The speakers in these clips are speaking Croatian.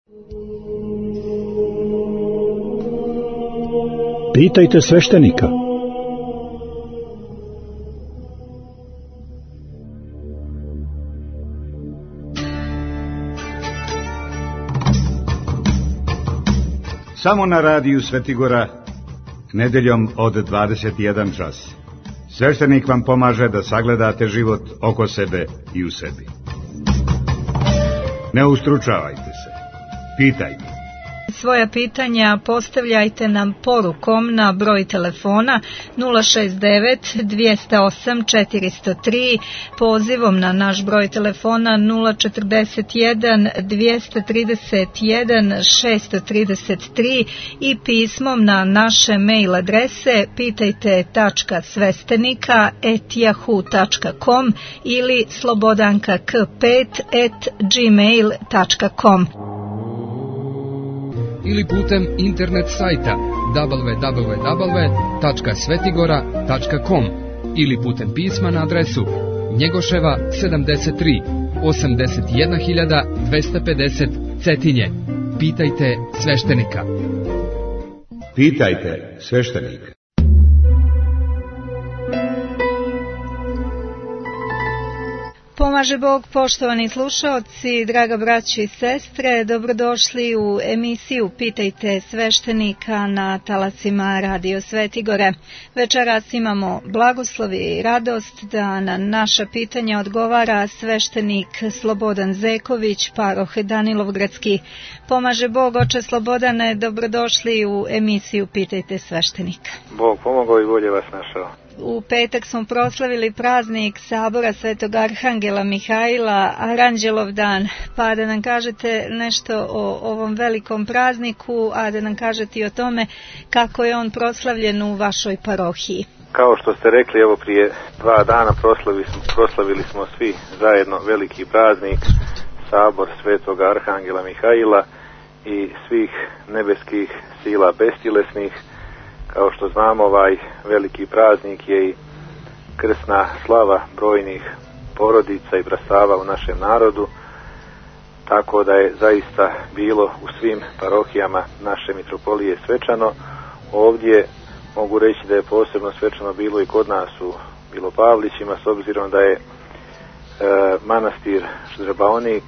Pitajte sveštenika. Samo na radiju Svetigora, nedeljom od 21 čas. Sveštenik vam pomaže da sagledate život oko sebe i u sebi. Ne ustručavajte se. Pitajte. Svoja pitanja postavljajte nam porukom na broj telefona 069 208 403, pozivom na naš broj telefona 041 231 633 i pismom na naše mail adrese pitajte.svestenika@yahoo.com ili slobodankak5@gmail.com ili putem internet sajta www.svetigora.com ili putem pisma na adresu Njegoševa 73 81250 Cetinje. Pitajte sveštenika. Pitajte sveštenika. Pomaže Bog, poštovani slušaoci, draga braći i sestre, dobrodošli u emisiju Pitajte sveštenika na talasima Radio Svetigore. Večeras imamo blagoslovi i radost da na naša pitanja odgovara sveštenik Slobodan Zeković, paroh Danilovgradski. Pomaže Bog, oče Slobodane, dobrodošli u emisiju Pitajte sveštenika. Bog pomogao i bolje vas našao. U petak smo proslavili praznik Sabora Svetog Arhangela Mihaila, Aranđelov dan, pa da nam kažete nešto o ovom velikom prazniku, a da nam kažete i o tome kako je on proslavljen u vašoj parohiji. Kao što ste rekli, evo prije 2 dana proslavili smo svi zajedno veliki praznik, Sabor Svetog Arhangela Mihaila i svih nebeskih sila bestilesnih. Kao što znamo, ovaj veliki praznik je i krsna slava brojnih porodica i brasava u našem narodu, tako da je zaista bilo u svim parohijama naše mitropolije svečano. Ovdje mogu reći da je posebno svečano bilo i kod nas u Bilopavlićima, s obzirom da je manastir Ždrbaonik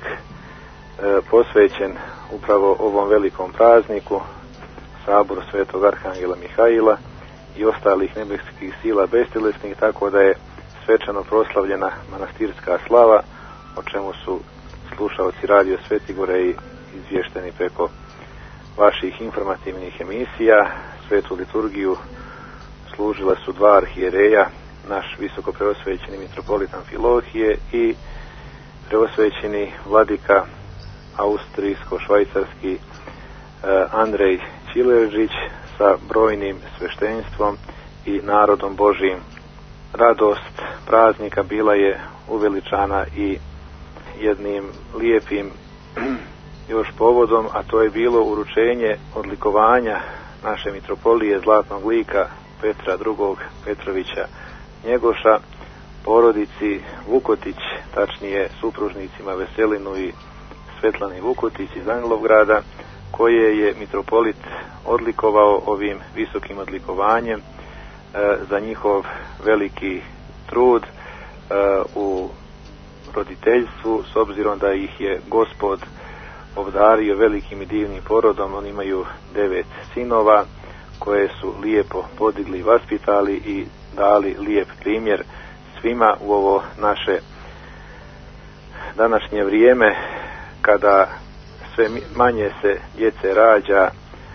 posvećen upravo ovom velikom prazniku, Saboru Svetog Arhangela Mihaila i ostalih nebeskih sila bestilesnih, tako da je svečano proslavljena manastirska slava, o čemu su slušaoci Radio Svetigore i izvješteni preko vaših informativnih emisija. Svetu liturgiju služila su 2 arhijereja, naš visoko preosvećeni mitropolit Amfilohije i preosvećeni vladika austrijsko-švajcarski Andrej Čileržić sa brojnim sveštenstvom i narodom Božijim. Radost praznika bila je uveličana i jednim lijepim još povodom, a to je bilo uručenje odlikovanja naše mitropolije zlatnog lika Petra II. Petrovića Njegoša, porodici Vukotić, tačnije supružnicima Veselinu i Svetlani Vukotić iz Danilovgrada, koje je mitropolit odlikovao ovim visokim odlikovanjem za njihov veliki trud u roditeljstvu, s obzirom da ih je Gospod obdario velikim i divnim porodom. Oni imaju 9 sinova koje su lijepo podigli i vaspitali i dali lijep primjer svima u ovo naše današnje vrijeme, kada sve manje se djece rađa,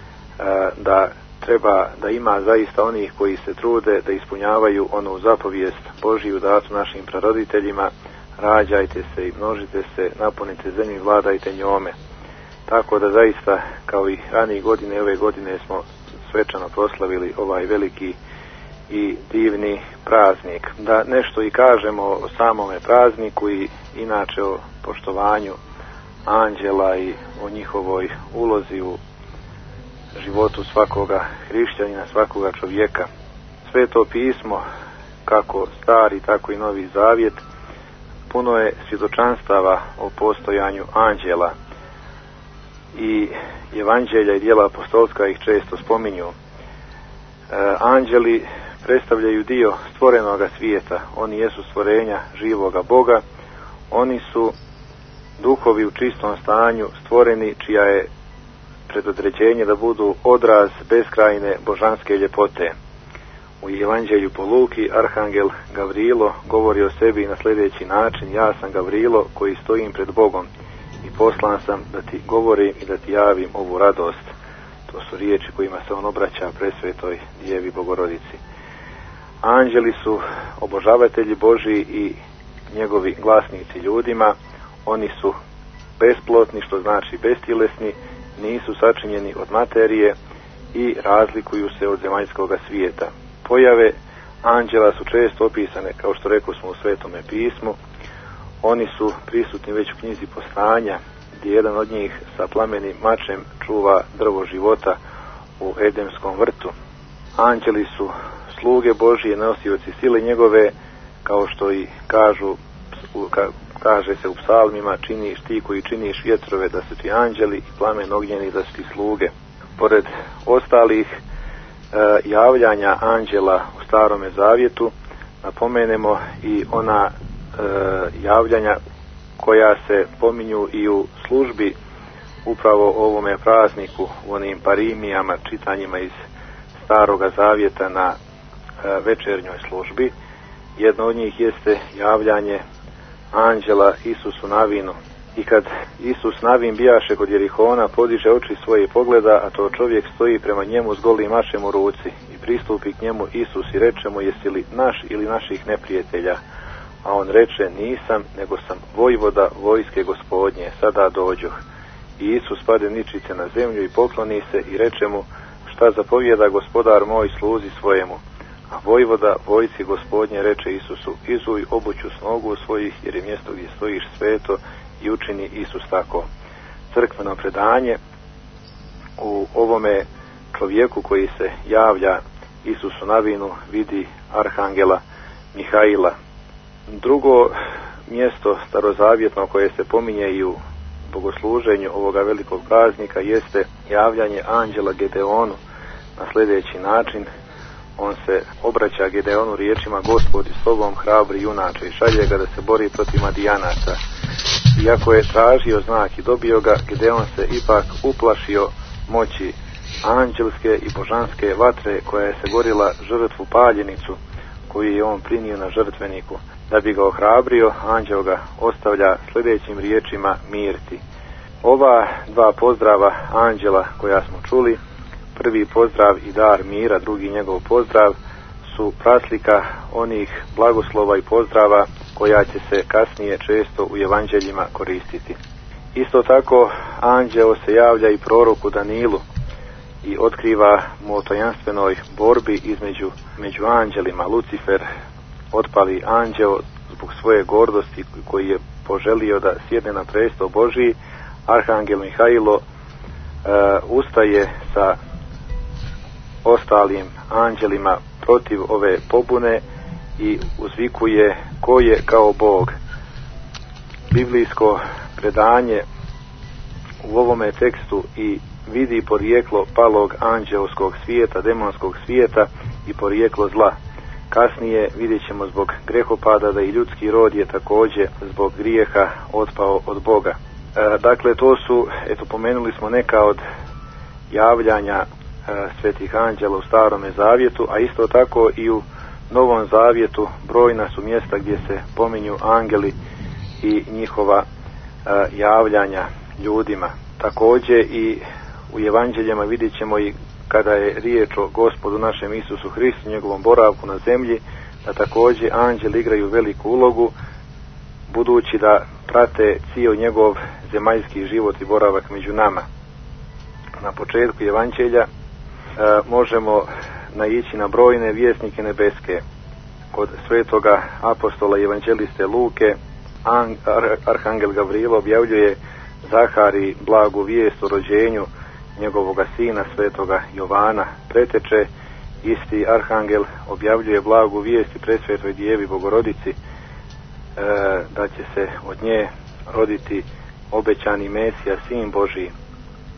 da treba da ima zaista onih koji se trude da ispunjavaju onu zapovijest Božiju datu našim praroditeljima: rađajte se i množite se, napunite zemlju i vladajte njome. Tako da zaista, kao i ranije godine, ove godine smo svečano proslavili ovaj veliki i divni praznik. Da nešto i kažemo o samome prazniku i inače o poštovanju anđela i o njihovoj ulozi u životu svakoga hrišćanina, svakoga čovjeka. Sveto pismo, kako stari tako i novi zavjet, puno je svjedočanstava o postojanju anđela. i evanđelja i djela apostolska ih često spominju. Anđeli predstavljaju dio stvorenoga svijeta. Oni jesu stvorenja živoga Boga. Oni su duhovi u čistom stanju stvoreni, čija je predodređenje da budu odraz beskrajne božanske ljepote. U evanđelju po Luki arhangel Gavrilo govori o sebi na sljedeći način: ja sam Gavrilo koji stojim pred Bogom i poslan sam da ti govorim i da ti javim ovu radost. To su riječi kojima se on obraća presvetoj Djevi Bogorodici. Anđeli su obožavatelji Božji i njegovi glasnici ljudima. Oni su besplotni, što znači bestjelesni, nisu sačinjeni od materije i razlikuju se od zemaljskog svijeta. Pojave anđela su često opisane, kao što rekao smo, u Svetome pismu. Oni su prisutni već u knjizi Postanja, gdje jedan od njih sa plamenim mačem čuva drvo života u Edemskom vrtu. Anđeli su sluge Božije, nosioci sile njegove, kao što i kaže se u psalmima: činiš ti koji činiš vjetrove da su ti anđeli i plamen ognjeni da su ti sluge. Pored ostalih javljanja anđela u Starome Zavjetu, napomenemo i ona javljanja koja se pominju i u službi upravo ovome prazniku, u onim parimijama, čitanjima iz Staroga Zavjeta na večernjoj službi. Jedno od njih jeste javljanje anđela Isusu Navinu. I kad Isus Navin bijaše kod Jerihona, podiže oči svoje pogleda, a to čovjek stoji prema njemu s golim mačem u ruci. I pristupi k njemu Isus i reče mu: jesi li naš ili naših neprijatelja? A on reče: nisam, nego sam vojvoda vojske Gospodnje, sada dođoh. I Isus pade ničice na zemlju i pokloni se i reče mu: šta zapovijeda gospodar moj sluzi svojemu? A vojvoda vojci Gospodnje reče Isusu: izuj obuću s nogu svojih, jer je mjesto gdje stojiš sveto. I učini Isus tako. Crkveno predanje u ovome čovjeku koji se javlja Isusu Navinu vidi arhangela Mihaila. Drugo mjesto starozavjetno koje se pominje i u bogosluženju ovoga velikog praznika jeste javljanje anđela Gedeonu na sljedeći način. On se obraća Gedeonu riječima: Gospodi s tobom, hrabri junače, i šalje ga da se bori protiv Madijanaca. Iako je tražio znak i dobio ga, Gedeon se ipak uplašio moći anđelske i božanske vatre koja je se gorila žrtvu paljenicu koju je on prinio na žrtveniku. Da bi ga ohrabrio, anđel ga ostavlja sljedećim riječima: mir ti. Ova dva pozdrava anđela koja smo čuli, prvi pozdrav i dar mira, drugi njegov pozdrav, su praslika onih blagoslova i pozdrava koja će se kasnije često u evanđeljima koristiti. Isto tako anđeo se javlja i proroku Danilu i otkriva mu o tajanstvenoj borbi među anđelima. Lucifer, otpali anđeo, zbog svoje gordosti koji je poželio da sjedne na prestol Božji, arhangel Mihailo ustaje sa ostalim anđelima protiv ove pobune i uzvikuje: ko je kao Bog. Biblijsko predanje u ovome tekstu i vidi porijeklo palog anđelskog svijeta, demonskog svijeta i porijeklo zla. Kasnije vidjet ćemo zbog grehopada da i ljudski rod je također zbog grijeha otpao od Boga. Dakle, to su, pomenuli smo neka od javljanja svetih anđela u Starome Zavjetu, a isto tako i u Novom Zavjetu brojna su mjesta gdje se pominju angeli i njihova javljanja ljudima. Također i u evanđeljima vidjet ćemo i kada je riječ o Gospodu našem Isusu Hristu, njegovom boravku na zemlji, da također anđeli igraju veliku ulogu, budući da prate cijel njegov zemaljski život i boravak među nama. Na početku evanđelja možemo naići na brojne vjesnike nebeske. Kod svetoga apostola i evanđeliste Luke arhangel Gavrilo objavljuje Zahari blagu vijest o rođenju njegovoga sina svetoga Jovana. Preteče isti arhangel objavljuje blagu vijest i presvetoj Djevi Bogorodici da će se od nje roditi obećani Mesija, sin Božji.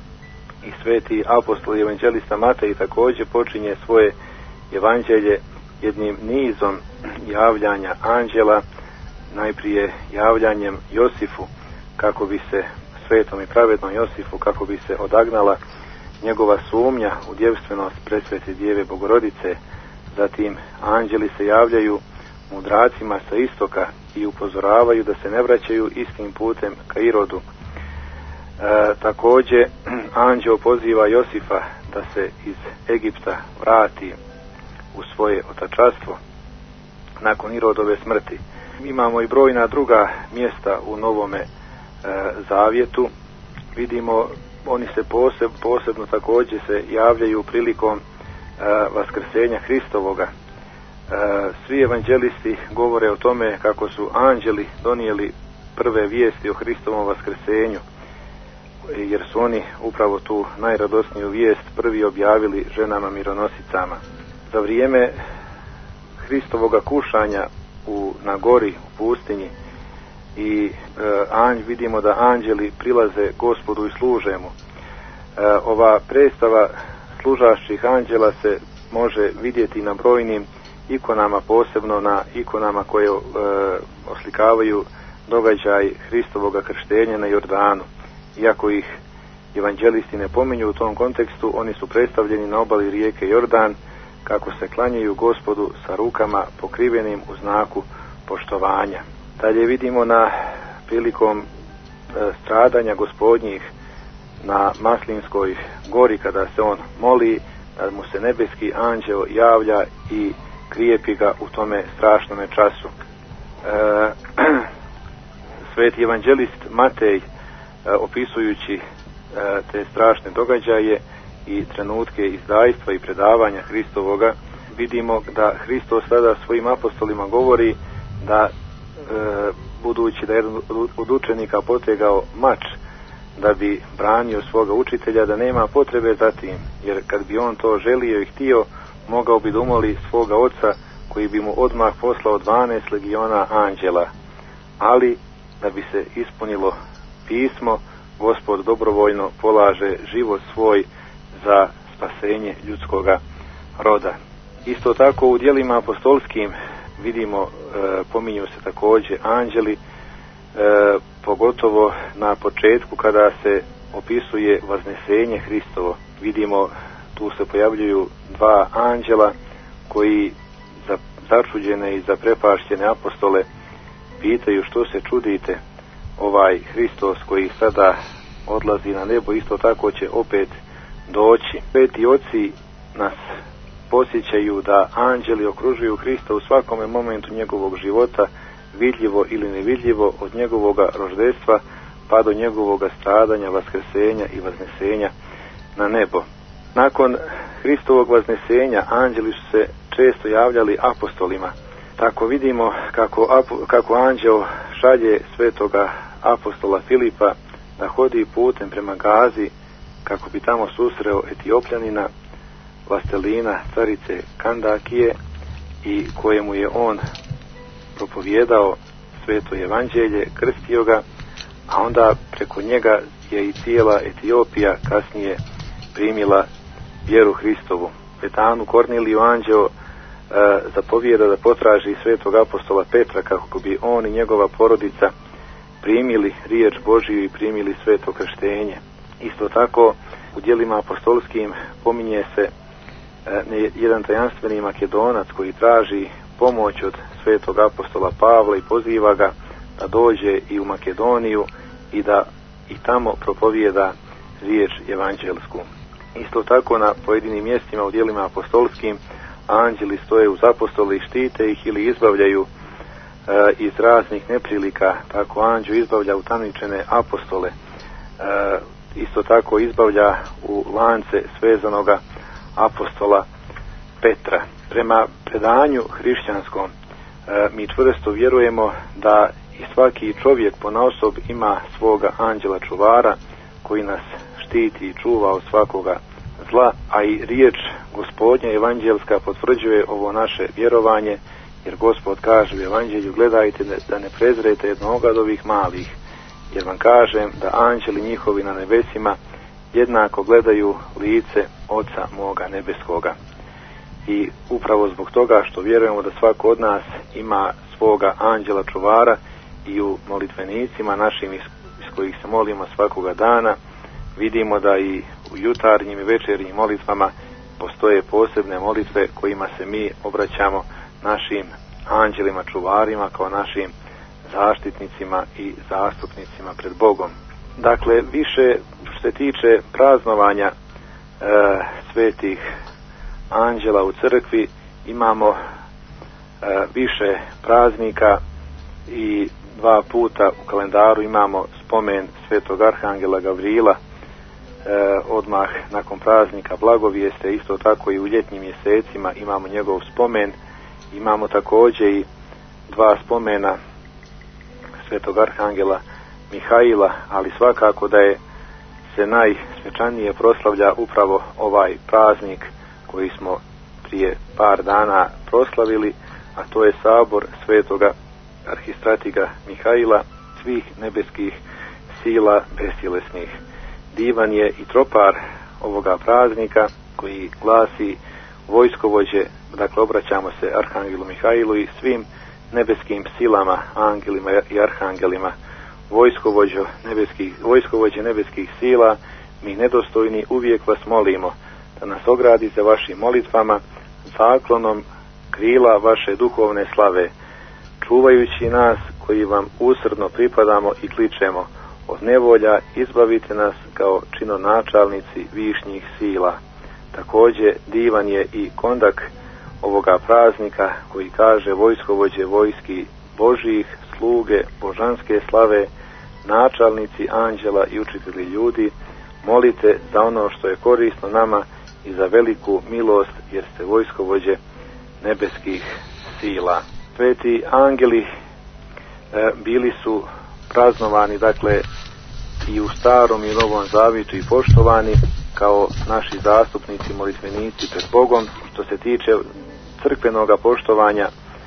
I sveti apostol i evanđelista Matej također počinje svoje evanđelje jednim nizom javljanja anđela, najprije javljanjem Josifu, kako bi se svetom i pravednom Josifu, kako bi se odagnala njegova sumnja u djevstvenost presvete Djeve Bogorodice. Zatim anđeli se javljaju mudracima sa istoka i upozoravaju da se ne vraćaju istim putem ka Irodu. Također anđeo poziva Josifa da se iz Egipta vrati u svoje otačanstvo nakon Irodove smrti. Imamo i brojna druga mjesta u Novome Zavjetu. Vidimo, oni se posebno također se javljaju prilikom vaskrsenja Hristovoga. Svi evanđelisti govore o tome kako su anđeli donijeli prve vijesti o Hristovom vaskrsenju, jer su oni upravo tu najradosniju vijest prvi objavili ženama mironosicama. Za vrijeme Hristovoga kušanja na gori, u pustinji, i vidimo da anđeli prilaze Gospodu i služe mu. Ova predstava služašćih anđela se može vidjeti na brojnim ikonama, posebno na ikonama koje oslikavaju događaj Hristovoga krštenja na Jordanu. Iako ih evanđelisti ne pominju u tom kontekstu, oni su predstavljeni na obali rijeke Jordan kako se klanjaju Gospodu sa rukama pokrivenim u znaku poštovanja. Dalje vidimo prilikom stradanja Gospodnjih na Maslinskoj gori, kada se on moli, da mu se nebeski anđeo javlja i krijepi ga u tome strašnome času. Sveti evanđelist Matej, opisujući te strašne događaje i trenutke izdajstva i predavanja Hristovoga, vidimo da Hristos sada svojim apostolima govori da budući da je jedan od učenika potegao mač da bi branio svoga učitelja, da nema potrebe za tim, jer kad bi on to želio i htio, mogao bi da umoli svoga oca koji bi mu odmah poslao 12 legiona anđela. Ali da bi se ispunilo pismo, Gospod dobrovoljno polaže život svoj za spasenje ljudskoga roda. Isto tako u djelima apostolskim vidimo, pominju se također anđeli, pogotovo na početku kada se opisuje vaznesenje Hristovo. Vidimo, tu se pojavljuju dva anđela koji začuđene i zaprepašćene apostole pitaju: što se čudite, ovaj Hristos koji sada odlazi na nebo isto tako će opet doći. Sveti oci nas posjećaju da anđeli okružuju Hrista u svakome momentu njegovog života, vidljivo ili nevidljivo, od njegovoga roždestva pa do njegovoga stradanja, vaskrsenja i vaznesenja na nebo. Nakon Hristovog vaznesenja anđeli su se često javljali apostolima. Tako vidimo kako anđeo šalje svetoga apostola Filipa da hodi putem prema Gazi kako bi tamo susreo Etiopljanina, vlastelina carice Kandakije, i kojemu je on propovijedao sveto evanđelje, krstio ga, a onda preko njega je i cijela Etiopija kasnije primila vjeru Hristovu. Petanu Korniliju anđeo zapovijeda da potraži svetog apostola Petra kako bi on i njegova porodica primili riječ Božiju i primili sveto krštenje. Isto tako u djelima apostolskim pominje se jedan tajanstveni Makedonac koji traži pomoć od svetog apostola Pavla i poziva ga da dođe i u Makedoniju i da i tamo propovijeda riječ evanđelsku. Isto tako na pojedinim mjestima u djelima apostolskim anđeli stoje uz apostole i štite ih ili izbavljaju iz raznih neprilika. Tako anđeo izbavlja utamničene apostole, isto tako izbavlja u lance svezanoga apostola Petra. Prema predanju hrišćanskom mi čvrsto vjerujemo da i svaki čovjek ponaosob ima svoga anđela čuvara koji nas štiti i čuva od svakoga zla, a i riječ Gospodnja evanđelska potvrđuje ovo naše vjerovanje, jer Gospod kaže u evanđelju: gledajte da ne prezrete jednoga od ovih malih, jer vam kažem da anđeli njihovi na nebesima jednako gledaju lice Oca moga nebeskoga. I upravo zbog toga što vjerujemo da svako od nas ima svoga anđela čuvara i u molitvenicima našim iz kojih se molimo svakoga dana, vidimo da i u jutarnjim i večernjim molitvama postoje posebne molitve kojima se mi obraćamo našim anđelima čuvarima kao našim zaštitnicima i zastupnicima pred Bogom. Dakle, više što se tiče praznovanja svetih anđela u crkvi, imamo više praznika i 2 puta u kalendaru imamo spomen svetog arhangela Gavrila, odmah nakon praznika Blagovijeste, isto tako i u ljetnim mjesecima imamo njegov spomen. Imamo također i 2 spomena svetog arhangela Mihaila, ali svakako da se najsvečanije proslavlja upravo ovaj praznik koji smo prije par dana proslavili, a to je sabor svetoga arhistratiga Mihaila, svih nebeskih sila bestjelesnih. Divan je i tropar ovoga praznika koji glasi: vojskovođe, dakle obraćamo se arhangelu Mihailu i svim nebeskim silama, angelima i arhangelima. Vojskovođe nebeskih sila, mi nedostojni uvijek vas molimo da nas ogradite vašim molitvama, zaklonom krila vaše duhovne slave, čuvajući nas koji vam usrdno pripadamo i kličemo od nevolja, izbavite nas kao činonačalnici višnjih sila. Također divan je i kondak ovoga praznika koji kaže: vojskovođe vojski Božjih, sluge božanske slave, načalnici anđela i učitelji ljudi, molite za ono što je korisno nama i za veliku milost, jer ste vojskovođe nebeskih sila. Sveti angeli bili su praznovani, dakle, i u Starom i u Novom Zavjetu i poštovani kao naši zastupnici, molitvenici pred Bogom. Što se tiče crkvenoga poštovanja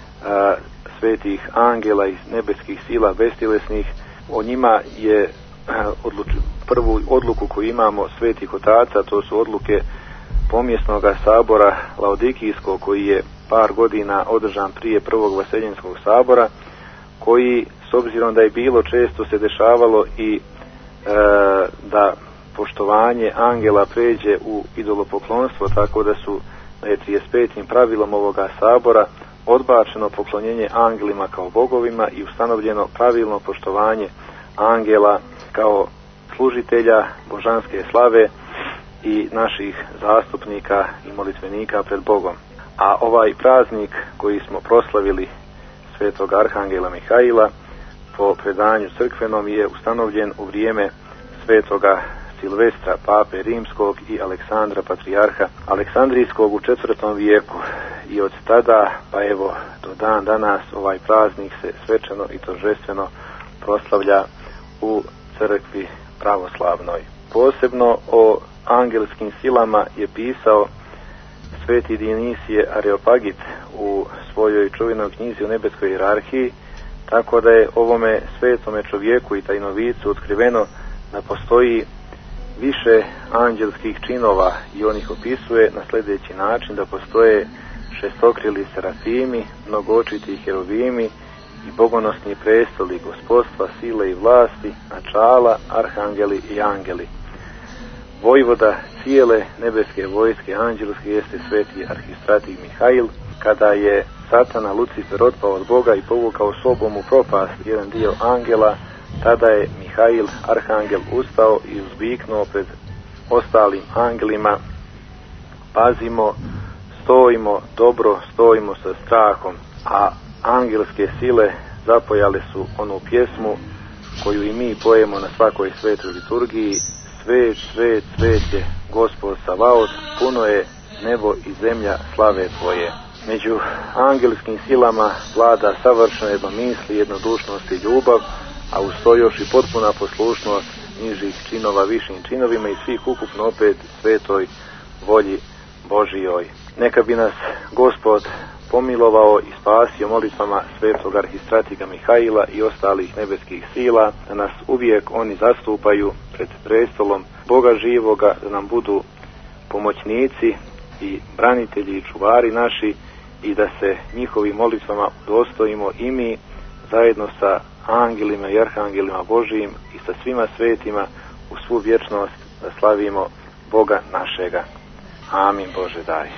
svetih angela i nebeskih sila bestjelesnih, o njima je prvu odluku koju imamo svetih otaca, to su odluke pomjesnog sabora Laodikijskog, koji je par godina održan prije prvog Vaseljenskog sabora, koji, s obzirom da je bilo često se dešavalo i da poštovanje angela pređe u idolopoklonstvo, tako da je 35. pravilom ovoga sabora odbačeno poklonjenje angelima kao bogovima i ustanovljeno pravilno poštovanje angela kao služitelja božanske slave i naših zastupnika i molitvenika pred Bogom. A ovaj praznik koji smo proslavili svetog arhangela Mihaila po predanju crkvenom je ustanovljen u vrijeme svetoga Silvestra, pape rimskog, i Aleksandra, patrijarha Aleksandrijskog u 4. vijeku. I od tada pa evo do dan danas ovaj praznik se svečano i торжествено proslavlja u crkvi pravoslavnoj. Posebno o angelskim silama je pisao sveti Dionisije Areopagit u svojoj čuvenoj knjizi o nebeskoj hijerarhiji, tako da je ovome svetome čovjeku i tajnovicu otkriveno da postoji više anđelskih činova, i on ih opisuje na sljedeći način: da postoje šestokrili serafimi, mnogoočiti heruvimi i bogonosni prestoli, gospodstva, sile i vlasti, načala, arhangeli i angeli. Vojvoda cijele nebeske vojske anđelske jeste sveti arhistratij Mihail. Kada je Satana Lucifer otpao od Boga i povukao sobom u propast jedan dio angela, tada je Mihail, arhangel, ustao i uzviknuo pred ostalim angelima: pazimo, stojimo, dobro stojimo sa strahom. A angelske sile zapojale su onu pjesmu koju i mi pojemo na svakoj svetoj liturgiji: svet, svet, svet je Gospod Savaot, puno je nebo i zemlja slave tvoje. Među angelskim silama vlada savršena jednomisli, jednodušnost i ljubav, a uz to još i potpuna poslušnost nižih činova višim činovima i svih ukupno opet svetoj volji Božijoj. Neka bi nas Gospod pomilovao i spasio molitvama svetog arhistratiga Mihaila i ostalih nebeskih sila, da nas uvijek oni zastupaju pred prestolom Boga živoga, da nam budu pomoćnici i branitelji i čuvari naši i da se njihovim molitvama udostojimo i mi zajedno sa angelima i arhangelima Božijim i sa svima svetima u svu vječnost da slavimo Boga našega. Amin Bože daj.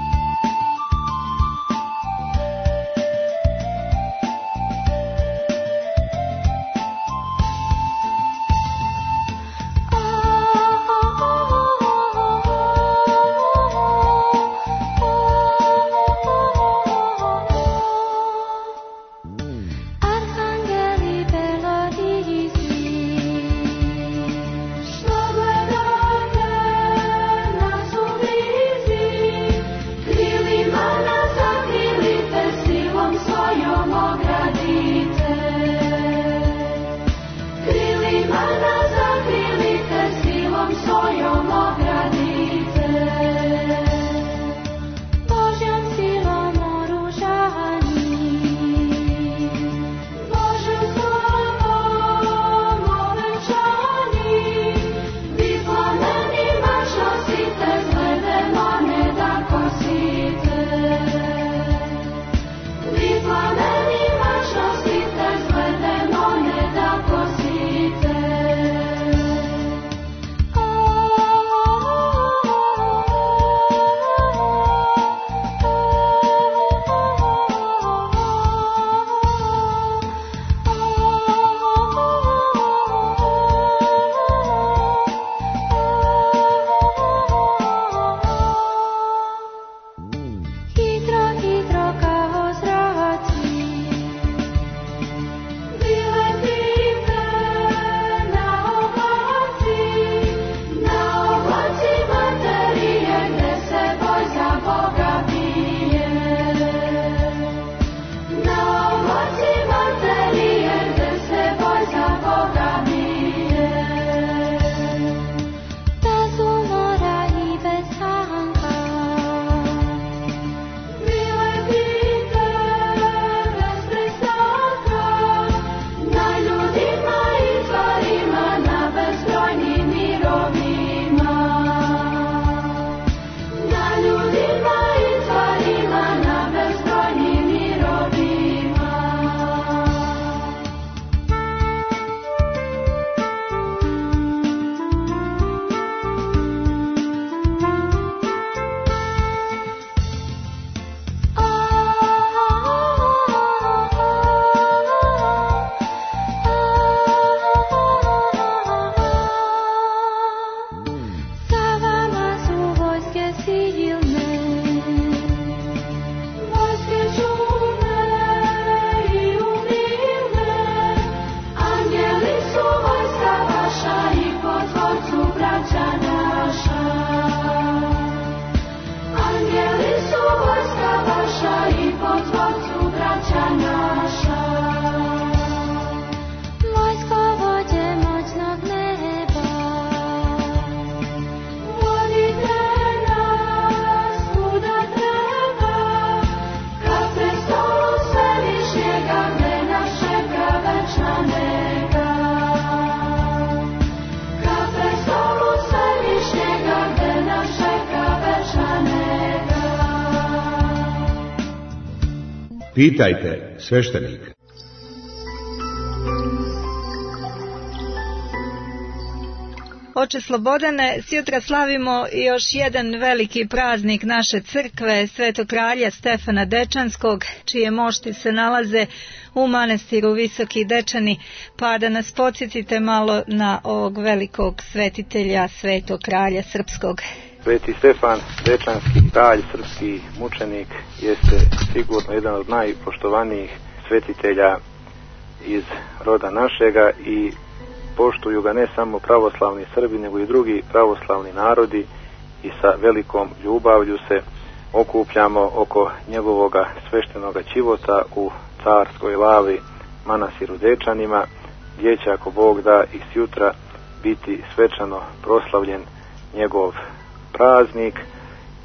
Pitajte sveštenika. Oče Slobodane, sjutra slavimo još jedan veliki praznik naše crkve, Svetog kralja Stefana Dečanskog, čije mošti se nalaze u manastiru Visoki Dečani, pa da nas podsjetite malo na ovog velikog svetitelja, Svetog kralja Srpskog. Sveti Stefan Dečanski, kralj srpski mučenik, jeste sigurno jedan od najpoštovanijih svetitelja iz roda našega i poštuju ga ne samo pravoslavni Srbi, nego i drugi pravoslavni narodi i sa velikom ljubavlju se okupljamo oko njegovoga sveštenoga ćivota u Carskoj lavi manastiru Dečanima, gdje će, ako Bog da, i sjutra biti svečano proslavljen njegov praznik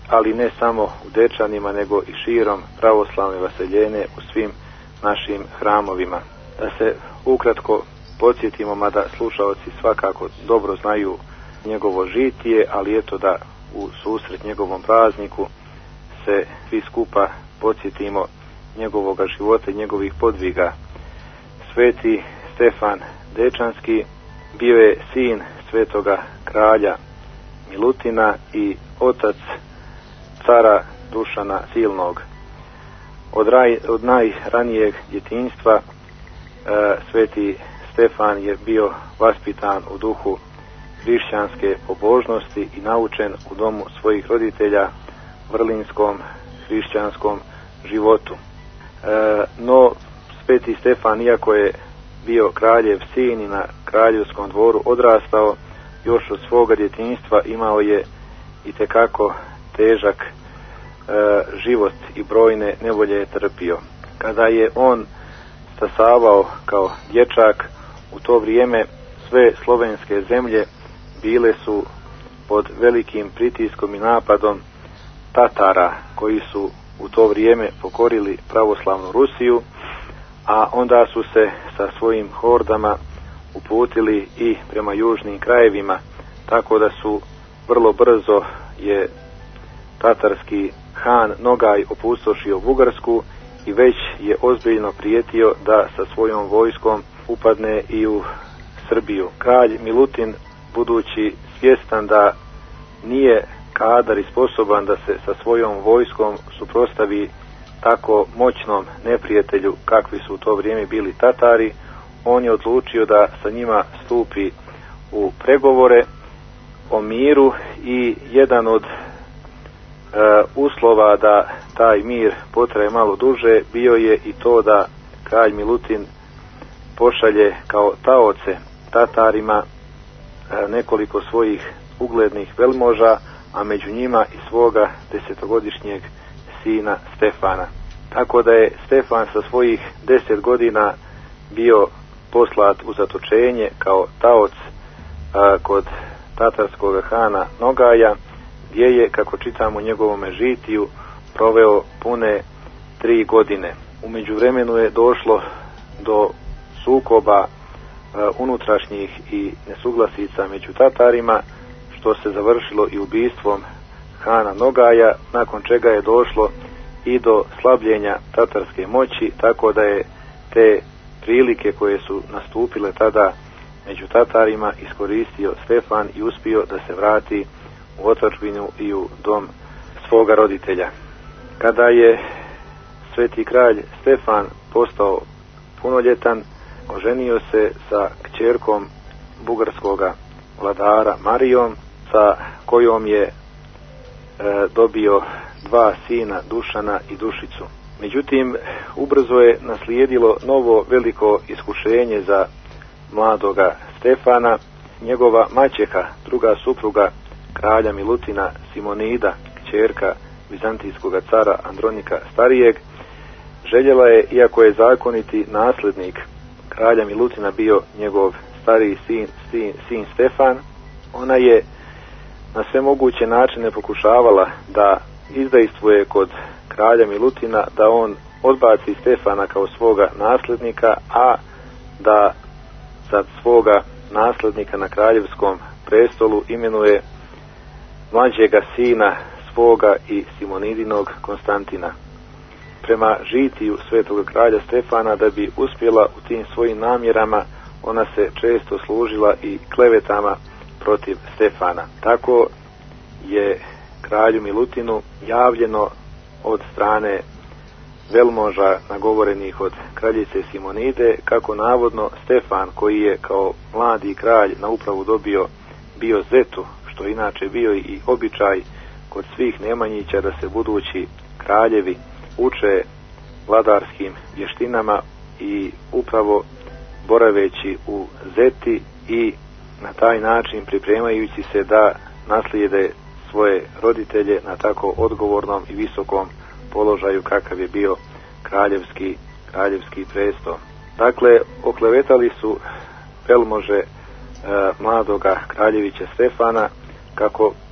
ali ne samo u Dečanima, nego i širom pravoslavne vaseljene u svim našim hramovima. Da se ukratko podsjetimo, mada slušaoci svakako dobro znaju njegovo žitije, ali eto da u susret njegovom prazniku se svi skupa podsjetimo njegovoga života i njegovih podviga. Sveti Stefan Dečanski bio je sin svetoga kralja Milutina i otac cara Dušana Silnog. Od najranijeg djetinjstva sveti Stefan je bio vaspitan u duhu hrišćanske pobožnosti i naučen u domu svojih roditelja vrlinskom hrišćanskom životu. No, sveti Stefan, iako je bio kraljev sin i na kraljevskom dvoru odrastao, još od svoga djetinjstva imao je itekako težak život i brojne nevolje je trpio. Kada je on stasavao kao dječak, u to vrijeme sve slovenske zemlje bile su pod velikim pritiskom i napadom Tatara, koji su u to vrijeme pokorili pravoslavnu Rusiju, a onda su se sa svojim hordama uputili i prema južnim krajevima, tako da su vrlo brzo je tatarski han Nogaj opustošio Bugarsku i već je ozbiljno prijetio da sa svojom vojskom upadne i u Srbiju. Kralj Milutin, budući svjestan da nije kadar i sposoban da se sa svojom vojskom suprotstavi tako moćnom neprijatelju kakvi su u to vrijeme bili Tatari, on je odlučio da sa njima stupi u pregovore o miru i jedan od uslova da taj mir potraje malo duže bio je i to da kralj Milutin pošalje kao taoce Tatarima nekoliko svojih uglednih velmoža, a među njima i svoga 10-godišnjeg sina Stefana. Tako da je Stefan sa svojih 10 godina bio poslat u zatočenje kao taoc kod tatarskog hana Nogaja, gdje je, kako čitamo u njegovome žitiju, proveo pune 3 godine. U međuvremenu je došlo do sukoba unutrašnjih i nesuglasica među Tatarima, što se završilo i ubistvom hana Nogaja, nakon čega je došlo i do slabljenja tatarske moći, tako da je te prilike koje su nastupile tada među Tatarima iskoristio Stefan i uspio da se vrati u otadžbinu i u dom svoga roditelja. Kada je sveti kralj Stefan postao punoljetan, oženio se sa kćerkom bugarskoga vladara Marijom, sa kojom je dobio 2 sina, Dušana i Dušicu. Međutim, ubrzo je naslijedilo novo veliko iskušenje za mladoga Stefana. Njegova maćeha, druga supruga kralja Milutina, Simonida, kćerka vizantijskog cara Andronika Starijeg, željela je, iako je zakoniti nasljednik kralja Milutina bio njegov stariji sin Stefan, ona je na sve moguće načine pokušavala da izdejstvuje kod kralja Milutina da on odbaci Stefana kao svoga nasljednika, a da za svoga nasljednika na kraljevskom prestolu imenuje mlađega sina svoga i Simonidinog Konstantina. Prema žitiju svetog kralja Stefana, da bi uspjela u tim svojim namjerama, ona se često služila i klevetama protiv Stefana. Tako je kralju Milutinu javljeno od strane velmoža nagovorenih od kraljice Simonide kako navodno Stefan, koji je kao mladi kralj na upravu dobio bio zetu, što inače bio i običaj kod svih Nemanjića da se budući kraljevi uče vladarskim vještinama i upravo boraveći u zeti i na taj način pripremajući se da naslijede svoje roditelje na tako odgovornom i visokom položaju kakav je bio kraljevski presto. Dakle, oklevetali su velmože mladoga kraljevića Stefana kako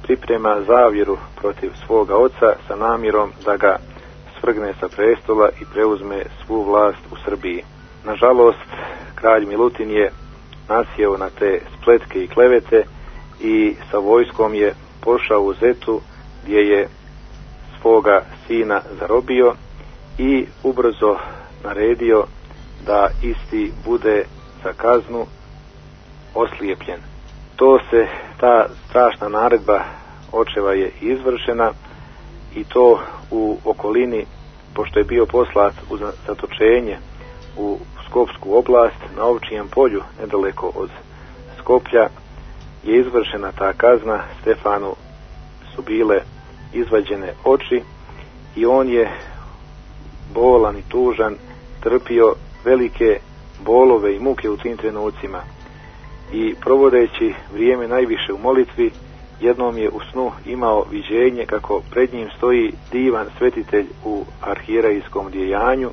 priprema zavjeru protiv svoga oca sa namjerom da ga svrgne sa prestola i preuzme svu vlast u Srbiji. Nažalost, kralj Milutin je nasjeo na te spletke i klevete i sa vojskom je pošao u Zetu gdje je svoga sina zarobio i ubrzo naredio da isti bude za kaznu oslijepljen. Ta strašna naredba očeva je izvršena i to u okolini, pošto je bio poslat u zatočenje u Skopsku oblast na Ovčijem polju nedaleko od Skoplja, je izvršena ta kazna. Stefanu su bile izvađene oči i on je bolan i tužan trpio velike bolove i muke u tim trenucima i provodeći vrijeme najviše u molitvi, jednom je u snu imao viđenje kako pred njim stoji divan svetitelj u arhijerejskom djejanju,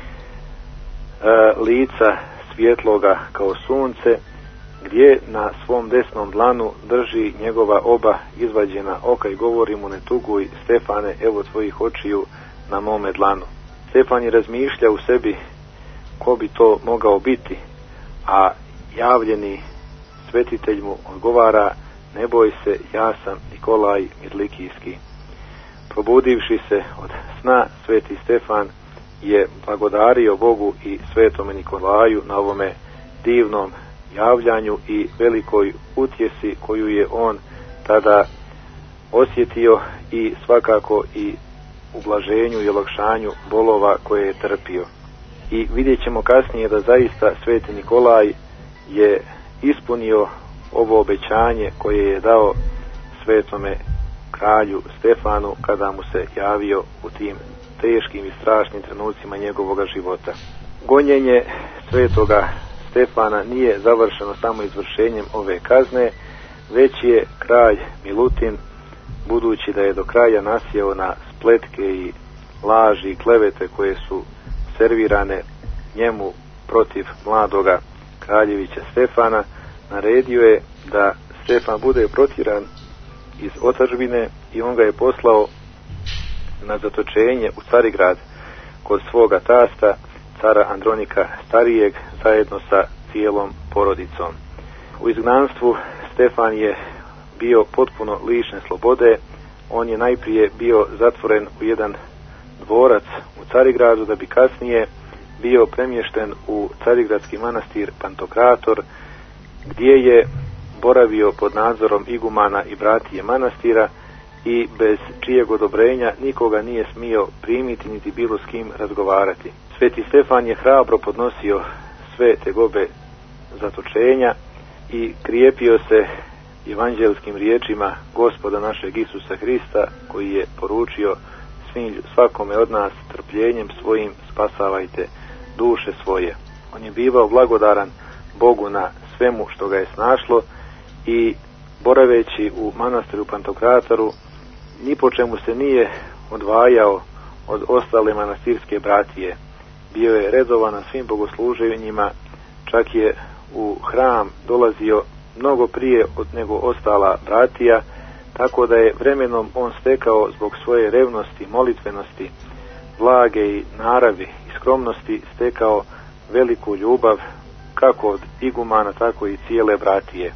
lica svjetloga kao sunce, gdje na svom desnom dlanu drži njegova oba izvađena oka i govori mu: ne tuguj, Stefane, evo tvojih očiju na mome dlanu. Stefan je razmišljao u sebi ko bi to mogao biti, a javljeni svetitelj mu odgovara: ne boj se, ja sam Nikolaj Mirlikijski. Probudivši se od sna, sveti Stefan je blagodario Bogu i svetome Nikolaju na ovome divnom javljanju i velikoj utjesi koju je on tada osjetio i svakako i ublaženju i olakšanju bolova koje je trpio. I vidjet ćemo kasnije da zaista sveti Nikolaj je ispunio ovo obećanje koje je dao svetome kralju Stefanu kada mu se javio u tim teškim i strašnim trenucima njegovoga života. Gonjenje svetoga Stefana nije završeno samo izvršenjem ove kazne, već je kralj Milutin, budući da je do kraja nasjeo na spletke i laži i klevete koje su servirane njemu protiv mladoga kraljevića Stefana, naredio je da Stefan bude protjeran iz otadžbine i on ga je poslao na zatočenje u Carigrad kod svoga tasta, cara Andronika Starijeg, zajedno sa cijelom porodicom. U izgnanstvu Stefan je bio potpuno lišen slobode. On je najprije bio zatvoren u jedan dvorac u Carigradu, da bi kasnije bio premješten u Carigradski manastir Pantokrator, gdje je boravio pod nadzorom igumana i bratije manastira i bez čijeg odobrenja nikoga nije smio primiti niti bilo s kim razgovarati. Sveti Stefan je hrabro podnosio sve tegobe zatočenja i krijepio se evanđelskim riječima Gospoda našeg Isusa Hrista, koji je poručio svakome od nas: trpljenjem svojim spasavajte duše svoje. On je bivao blagodaran Bogu na svemu što ga je snašlo i boraveći u manastiru Pantokratoru ni po čemu se nije odvajao od ostale manastirske bratije. Bio je redovan na svim bogosluženjima, čak je u hram dolazio mnogo prije nego ostala bratija, tako da je vremenom on stekao zbog svoje revnosti, molitvenosti, vlage i naravi i skromnosti stekao veliku ljubav kako od igumana, tako i cijele bratije.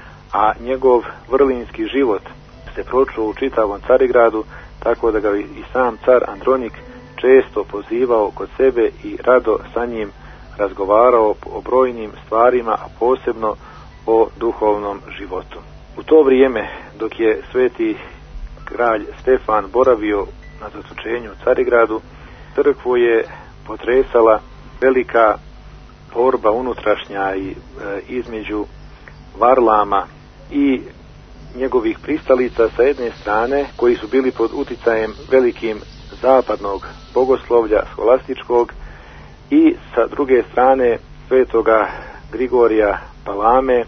A njegov vrlinski život se pročuo u čitavom Carigradu, tako da ga i sam car Andronik često pozivao kod sebe i rado sa njim razgovarao o brojnim stvarima, a posebno o duhovnom životu. U to vrijeme, dok je sveti kralj Stefan boravio na zatočenju u Carigradu, crkvu je potresala velika borba unutrašnja i između Varlama i njegovih pristalica sa jedne strane, koji su bili pod uticajem velikim zapadnog bogoslovlja skolastičkog, i sa druge strane svetoga Grigorija Palame,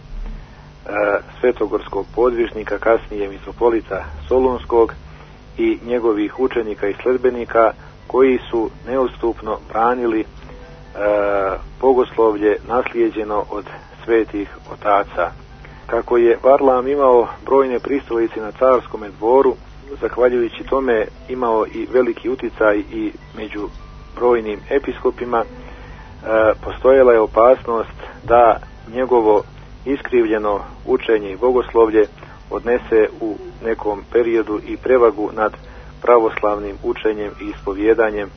svetogorskog podvižnika, kasnije mitropolita Solunskog, i njegovih učenika i sledbenika, koji su neustupno branili bogoslovlje naslijeđeno od svetih otaca. Kako je Varlam imao brojne pristalice na carskome dvoru, zahvaljujući tome imao i veliki uticaj i među brojnim episkopima, postojala je opasnost da njegovo iskrivljeno učenje i bogoslovlje odnese u nekom periodu i prevagu nad pravoslavnim učenjem i ispovjedanjem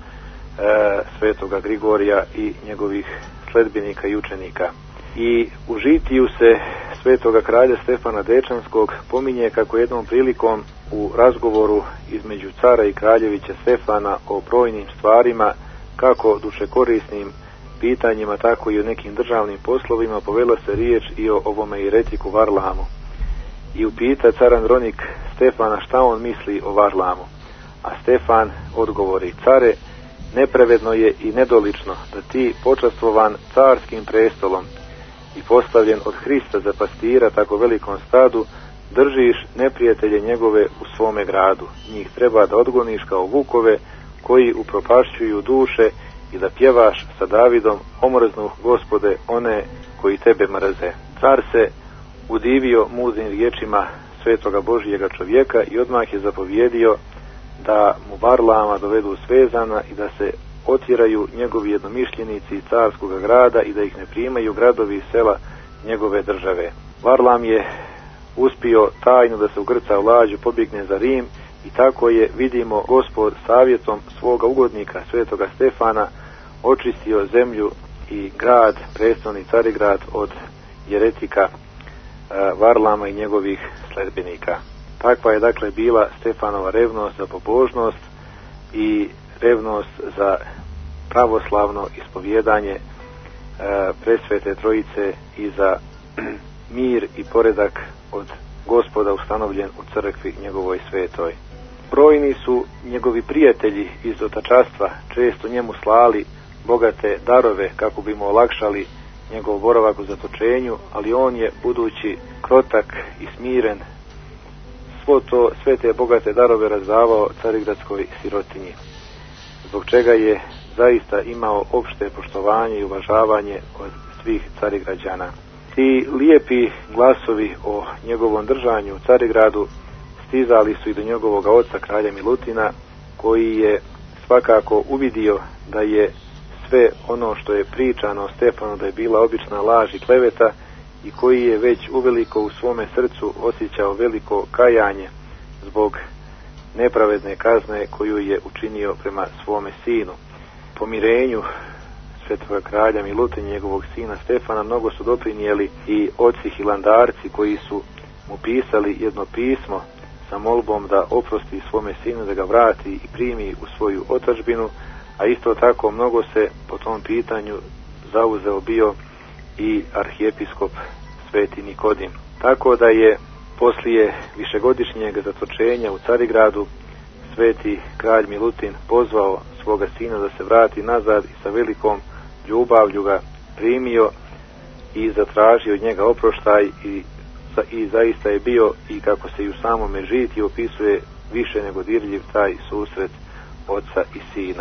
svetoga Grigorija i njegovih sledbenika i učenika. I u žitiju se svetoga kralja Stefana Dečanskog pominje kako jednom prilikom u razgovoru između cara i kraljevića Stefana o brojnim stvarima, kako dušekorisnim pitanjima, tako i o nekim državnim poslovima, povela se riječ i o ovome jeretiku Varlamu. I upita car Andronik Stefana šta on misli o Varlamu. A Stefan odgovori: care, nepravedno je i nedolično da ti, počastvovan carskim prestolom i postavljen od Hrista za pastira tako velikom stadu, držiš neprijatelje njegove u svome gradu. Njih treba da odgoniš kao vukove koji upropašćuju duše i da pjevaš sa Davidom: omrznuh, Gospode, one koji tebe mrze. Car se udivio mudrim riječima svetoga Božijega čovjeka i odmah je zapovjedio da mu Varlama dovedu svezana i da se otjeraju njegovi jednomišljenici carskog grada i da ih ne primaju gradovi i sela njegove države. Varlam je uspio tajno da se ugrca u lađu, pobjegne za Rim i tako je, vidimo, Gospod savjetom svoga ugodnika svetoga Stefana očistio zemlju i grad, prestolni Carigrad, od jeretika Varlama i njegovih sledbenika. Takva je dakle bila Stefanova revnost za pobožnost i revnost za pravoslavno ispovjedanje presvete Trojice i za mir i poredak od Gospoda ustanovljen u crkvi njegovoj svetoj. Brojni su njegovi prijatelji iz otačastva često njemu slali bogate darove kako bi mu olakšali njegov boravak u zatočenju, ali on je, budući krotak i smiren, sve te bogate darove razdavao carigradskoj sirotinji, zbog čega je zaista imao opšte poštovanje i uvažavanje od svih carigrađana. Ti lijepi glasovi o njegovom držanju u Carigradu stizali su i do njegovog oca kralja Milutina, koji je svakako uvidio da je sve ono što je pričano o Stefanu da je bila obična laž i kleveta, i koji je već uveliko u svome srcu osjećao veliko kajanje zbog nepravedne kazne koju je učinio prema svome sinu. Pomirenju svetoga kralja Milutina i njegovog sina Stefana mnogo su doprinijeli i oci hilandarci koji su mu pisali jedno pismo sa molbom da oprosti svome sinu, da ga vrati i primi u svoju otadžbinu, a isto tako mnogo se po tom pitanju zauzeo bio i arhijepiskop sveti Nikodim. Tako da je poslije višegodišnjeg zatočenja u Carigradu sveti kralj Milutin pozvao svoga sina da se vrati nazad i sa velikom ljubavlju ga primio i zatražio od njega oproštaj i zaista je bio, i kako se i u samome žitiju opisuje, više nego dirljiv taj susret oca i sina.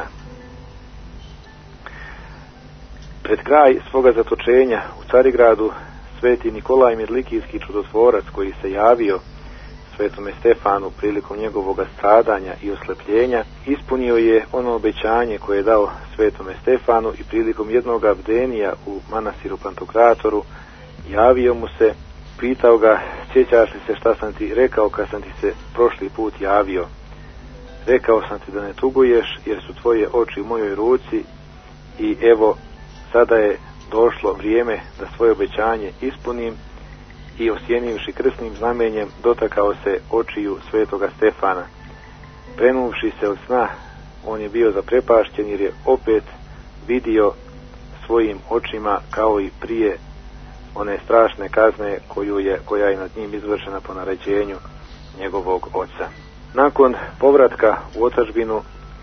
Pred kraj svoga zatočenja u Carigradu sveti Nikolaj Mirlikijski čudotvorac, koji se javio svetome Stefanu prilikom njegovog stradanja i oslepljenja, ispunio je ono obećanje koje je dao svetome Stefanu i prilikom jednog bdenija u manastiru Pantokratoru javio mu se, pitao ga: sjećaš li se šta sam ti rekao kad sam ti se prošli put javio? Rekao sam ti da ne tuguješ jer su tvoje oči u mojoj ruci, i evo sada je došlo vrijeme da svoje obećanje ispunim. I osjenivši krsnim znamenjem dotakao se očiju svetoga Stefana. Prenuvši se od sna, on je bio zaprepašćen jer je opet vidio svojim očima, kao i prije, one strašne kazne koja je nad njim izvršena po naređenju njegovog oca. Nakon povratka u otadžbinu,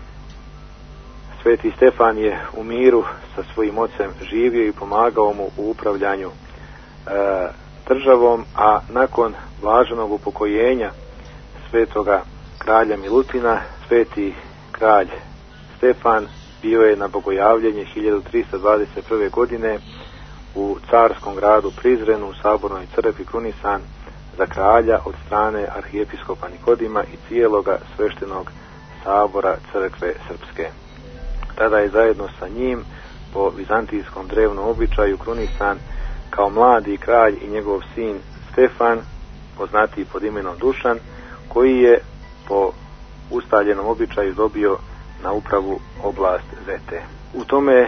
sveti Stefan je u miru sa svojim ocem živio i pomagao mu u upravljanju državom, a nakon blaženog upokojenja svetoga kralja Milutina, sveti kralj Stefan bio je na bogojavljenje 1321. godine u carskom gradu Prizrenu u sabornoj crkvi krunisan za kralja od strane arhijepiskopa Nikodima i cijeloga sveštenog sabora crkve srpske. Tada je zajedno sa njim po vizantijskom drevnom običaju krunisan kao mladi kralj i njegov sin Stefan, poznatiji pod imenom Dušan, koji je po ustaljenom običaju dobio na upravu oblast Zete. U tome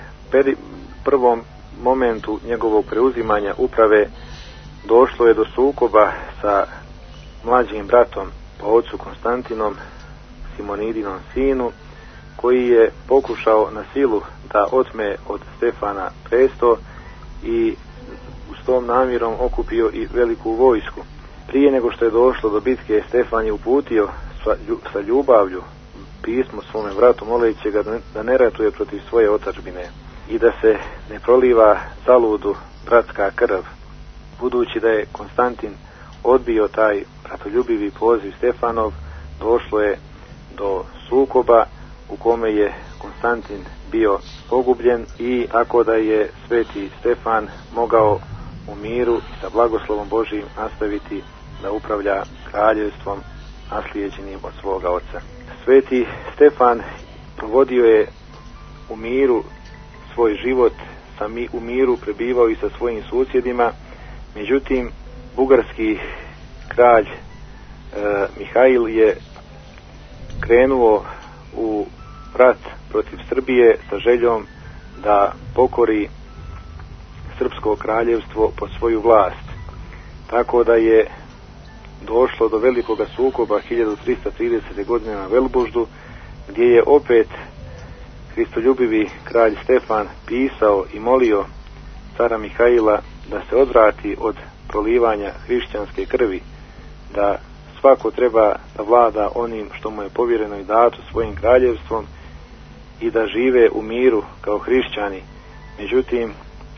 prvom momentu njegovog preuzimanja uprave došlo je do sukoba sa mlađim bratom po ocu Konstantinom, Simonidinom sinu, koji je pokušao na silu da otme od Stefana presto i s tom namjerom okupio i veliku vojsku. Prije nego što je došlo do bitke, Stefan je uputio sa ljubavlju pismo svome bratu moleći ga da ne ratuje protiv svoje otadžbine i da se ne proliva zaludu bratska krv. Budući da je Konstantin odbio taj bratoljubivi poziv Stefanov, došlo je do sukoba u kome je Konstantin bio pogubljen i tako da je sveti Stefan mogao u miru i sa blagoslovom Božijim nastaviti da upravlja kraljevstvom naslijeđenim od svoga oca. Sveti Stefan provodio je u miru svoj život, u miru prebivao i sa svojim susjedima, međutim bugarski kralj Mihail je krenuo u rat protiv Srbije sa željom da pokori srpsko kraljevstvo pod svoju vlast. Tako da je došlo do velikoga sukoba 1330. godine na Velbuždu, gdje je opet hristoljubivi kralj Stefan pisao i molio cara Mihaila da se odvrati od prolivanja hrišćanske krvi, da svako treba da vlada onim što mu je povjereno i dato svojim kraljevstvom i da žive u miru kao hrišćani. Međutim,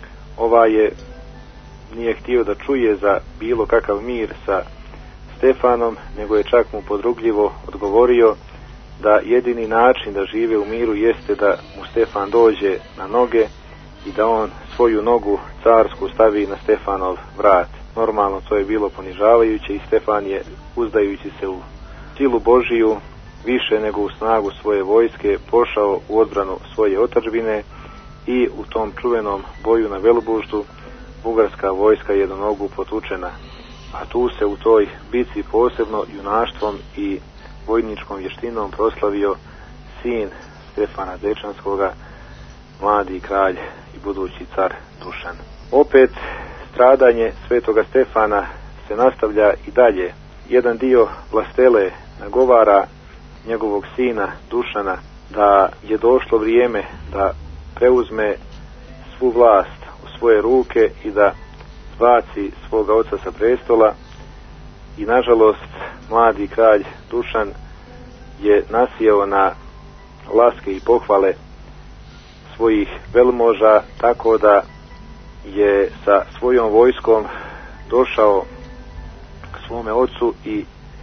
nije htio da čuje za bilo kakav mir sa Stefanom, nego je čak mu podrugljivo odgovorio da jedini način da žive u miru jeste da mu Stefan dođe na noge i da on svoju nogu carsku stavi na Stefanov vrat. Normalno to je bilo ponižavajuće i Stefan je, uzdajući se u silu Božiju više nego u snagu svoje vojske, pošao u odbranu svoje otadžbine i u tom čuvenom boju na Velbuždu bugarska vojska je do nogu potučena. A tu se u toj bitci posebno junaštvom i vojničkom vještinom proslavio sin Stefana Dečanskoga, mladi kralj i budući car Dušan. Opet stradanje svetoga Stefana se nastavlja i dalje. Jedan dio vlastele nagovara njegovog sina Dušana da je došlo vrijeme da preuzme svu vlast u svoje ruke i da zbaci svoga oca sa prestola. I nažalost mladi kralj Dušan je nasjeo na laske i pohvale svojih velmoža, tako da je sa svojom vojskom došao k svome ocu i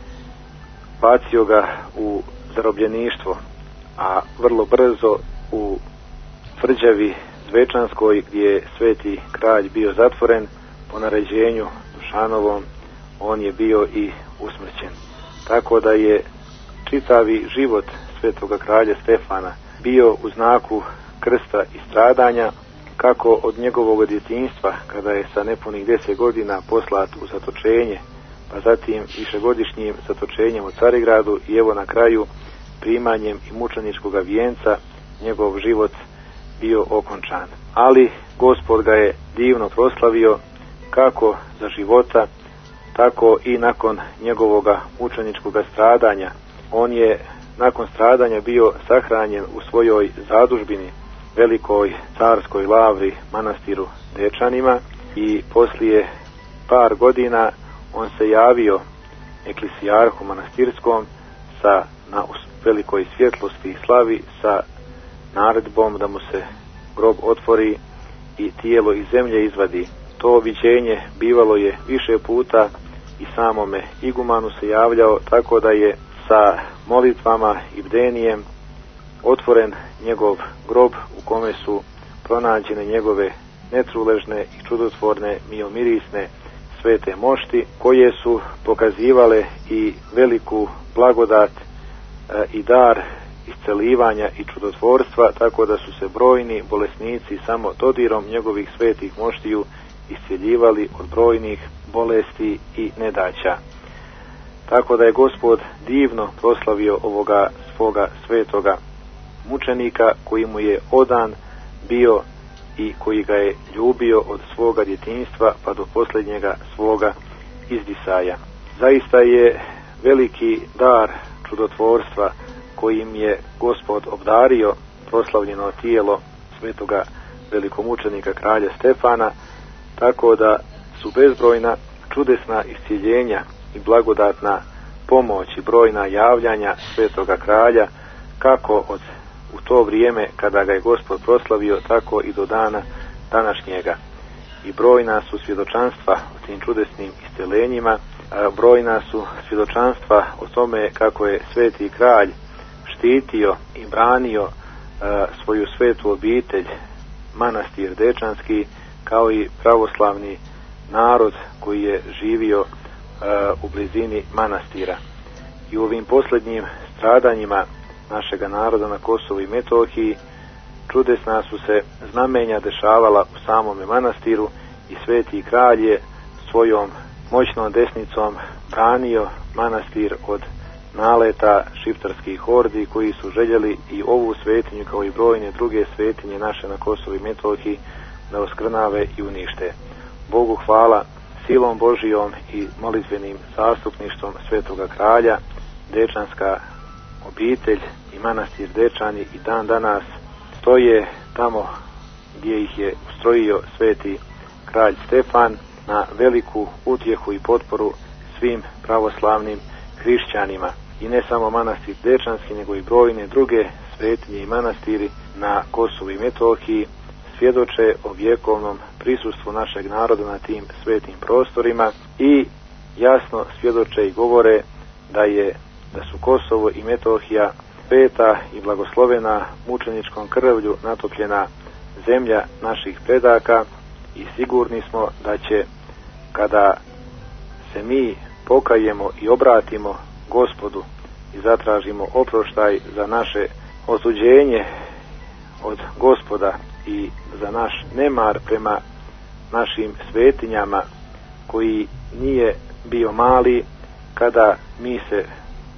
bacio ga u zarobljeništvo, a vrlo brzo u tvrđavi Zvečanskoj, gdje je sveti kralj bio zatvoren, po naređenju Dušanovom on je bio i usmrćen. Tako da je čitavi život svetoga kralja Stefana bio u znaku krsta i stradanja, kako od njegovog djetinjstva, kada je sa nepunih 10 godina poslat u zatočenje, pa zatim višegodišnjim zatočenjem u Carigradu i evo na kraju primanjem i mučeničkog vijenca njegov život bio okončan. Ali Gospod ga je divno proslavio kako za života, tako i nakon njegovoga mučeničkog stradanja. On je nakon stradanja bio sahranjen u svojoj zadužbini, velikoj carskoj lavri manastiru Dečanima, i poslije par godina on se javio eklesijarhu manastirskom na velikoj svjetlosti i slavi sa naredbom da mu se grob otvori i tijelo iz zemlje izvadi. To viđenje bivalo je više puta i samome igumanu se javljao, tako da je sa molitvama i bdenijem otvoren njegov grob u kome su pronađene njegove netruležne i čudotvorne miomirisne svete mošti, koje su pokazivale i veliku blagodat i dar iscelivanja i čudotvorstva, tako da su se brojni bolesnici samo dodirom njegovih svetih moštiju isceljivali od brojnih bolesti i nedaća. Tako da je Gospod divno proslavio ovoga svoga svetoga mučenika, koji mu je odan bio i koji ga je ljubio od svoga djetinjstva pa do posljednjega svoga izdisaja. Zaista je veliki dar čudotvorstva kojim je Gospod obdario proslavljeno tijelo svetoga velikomučenika kralja Stefana, tako da su bezbrojna čudesna iscjeljenja i blagodatna pomoć i brojna javljanja svetoga kralja, kako u to vrijeme kada ga je Gospod proslavio, tako i do dana današnjega. I brojna su svjedočanstva o tim čudesnim isceljenjima, brojna su svjedočanstva o tome kako je sveti kralj štitio i branio svoju svetu obitelj, manastir Dečanski, kao i pravoslavni narod koji je živio u blizini manastira. I u ovim posljednjim stradanjima našega naroda na Kosovu i Metohiji čudesna su se znamenja dešavala u samome manastiru i sveti kralj je svojom moćnom desnicom branio manastir od naleta šiptarskih hordi koji su željeli i ovu svetinju kao i brojne druge svetinje naše na Kosovu i Metohiji da oskrnave i unište. Bogu hvala, silom Božijom i molitvenim zastupništvom svetoga kralja, Dečanska obitelj i manastir Dečani i dan danas stoje tamo gdje ih je ustrojio sveti kralj Stefan, na veliku utjehu i potporu svim pravoslavnim hrišćanima. I ne samo manastir Dečanski, nego i brojne druge svetinje i manastiri na Kosovu i Metohiji svjedoče o vjekovnom prisustvu našeg naroda na tim svetim prostorima i jasno svjedoče i govore da su Kosovo i Metohija sveta i blagoslovena mučeničkom krvlju natopljena zemlja naših predaka i sigurni smo da će, kada se mi pokajemo i obratimo Gospodu i zatražimo oproštaj za naše osuđenje od Gospoda i za naš nemar prema našim svetinjama, koji nije bio mali, kada mi se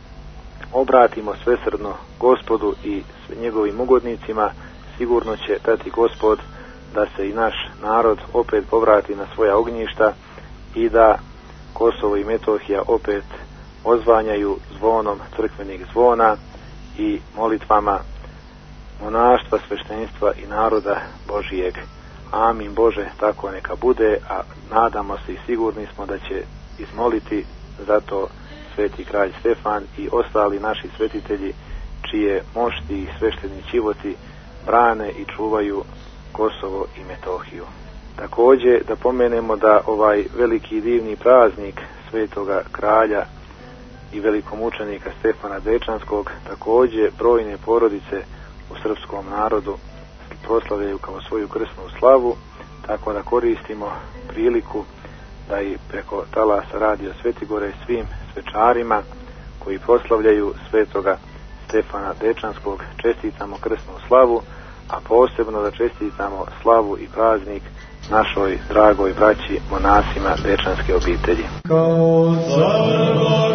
obratimo svesrdno Gospodu i njegovim ugodnicima, sigurno će dati Gospod da se i naš narod opet povrati na svoja ognjišta i da Kosovo i Metohija opet ozvanjaju zvonom crkvenih zvona i molitvama monaštva, sveštenstva i naroda Božijeg. Amin Bože, tako neka bude, a nadamo se i sigurni smo da će izmoliti zato sveti kralj Stefan i ostali naši svetitelji, čije mošti i svešteni životi brane i čuvaju Kosovo i Metohiju. Također da pomenemo da ovaj veliki divni praznik svetoga kralja i velikomučenika Stefana Dečanskog također brojne porodice u srpskom narodu proslavljaju kao svoju krsnu slavu, tako da koristimo priliku da i preko talasa Radio Svetigore svim svečarima koji proslavljaju svetoga Stefana Dečanskog čestitamo krsnu slavu, a posebno da čestitamo slavu i praznik našoj dragoj braći monasima Dečanske obitelji. Kao car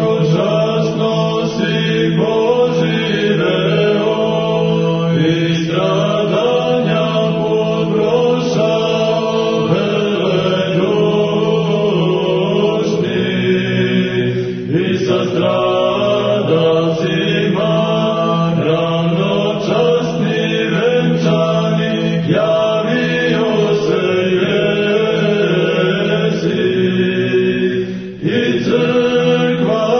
blagočasno si poživeo i stradanja podprošao velebnošni i sa stradacima ravnočasni venčani javio se Jesi i crkva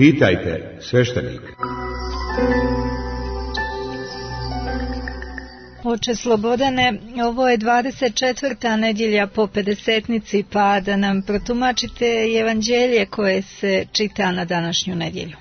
Pitajte sveštenika. Oče Slobodane, ovo je 24. nedjelja po pedesetnici, pa da nam protumačite evanđelje koje se čita na današnju nedjelju.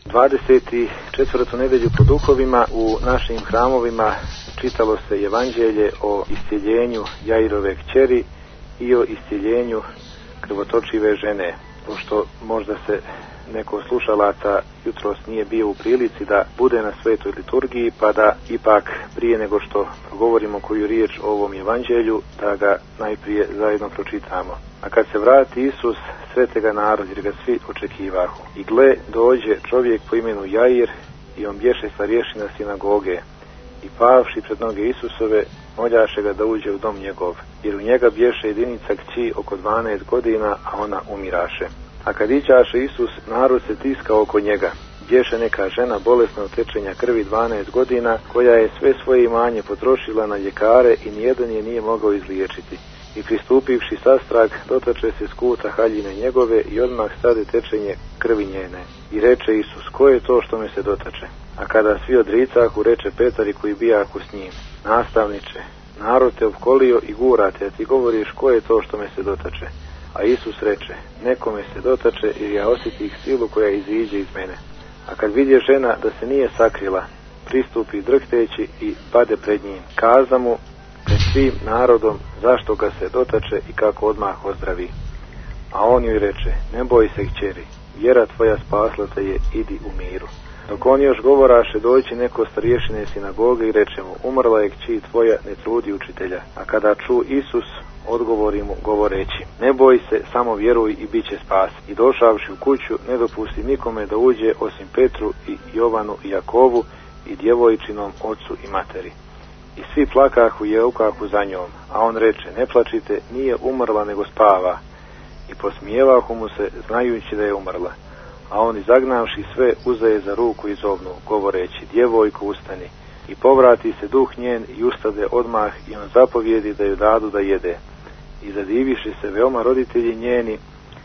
24. nedjelju po duhovima u našim hramovima čitalo se evanđelje o iscjeljenju Jairove kćeri i o iscjeljenju krvotočive žene. Pošto možda se neko od slušalaca jutros nije bio u prilici da bude na svetoj liturgiji, pa da ipak prije nego što govorimo koju riječ o ovom evanđelju, da ga najprije zajedno pročitamo. A kad se vrati Isus, srete ga narod, jer ga svi očekivahu. I gle, dođe čovjek po imenu Jair, i on bješe starješina sinagoge. I pavši pred noge Isusove, moljaše ga da uđe u dom njegov, jer u njega bješe jedinica kći oko 12 godina, a ona umiraše. A kad iđaše Isus, narod se tiskao oko njega. Bješe neka žena bolesna od tečenja krvi 12 godina, koja je sve svoje imanje potrošila na ljekare i nijedan je nije mogao izliječiti. I pristupivši sastrag, dotače se skuta haljine njegove i odmah stade tečenje krvi njene. I reče Isus, ko je to što me se dotače? A kada svi odricahu, reče Petar koji bijahu s njim, nastavniče, narod te opkolio i gurate, a ti govoriš ko je to što me se dotače? A Isus reče, nekome se dotače jer ja osjetih silu koja iziđe iz mene. A kad vidje žena da se nije sakrila, pristupi drhtajući i pade pred njim. Kaza mu pred svim narodom zašto ga se dotače i kako odmah ozdravi. A on joj reče, ne boj se kćeri, vjera tvoja spasla te je, idi u miru. Dok on još govoraše, doći neko starješine sinagoge i reče mu, umrla je kći tvoja, ne trudi učitelja. A kada ču Isus, odgovori mu govoreći, ne boj se, samo vjeruj i bit će spas. I došavši u kuću, ne dopusti nikome da uđe osim Petru i Jovanu i Jakovu i djevojčinom ocu i materi. I svi plakahu i jeukahu za njom, a on reče, ne plačite, nije umrla nego spava. I posmijevahu mu se, znajući da je umrla. A on izagnavši sve, uzaje za ruku i zovnu, govoreći, djevojko ustani. I povrati se duh njen i ustade odmah i on zapovjedi da ju dadu da jede. I zadiviše se veoma roditelji njeni,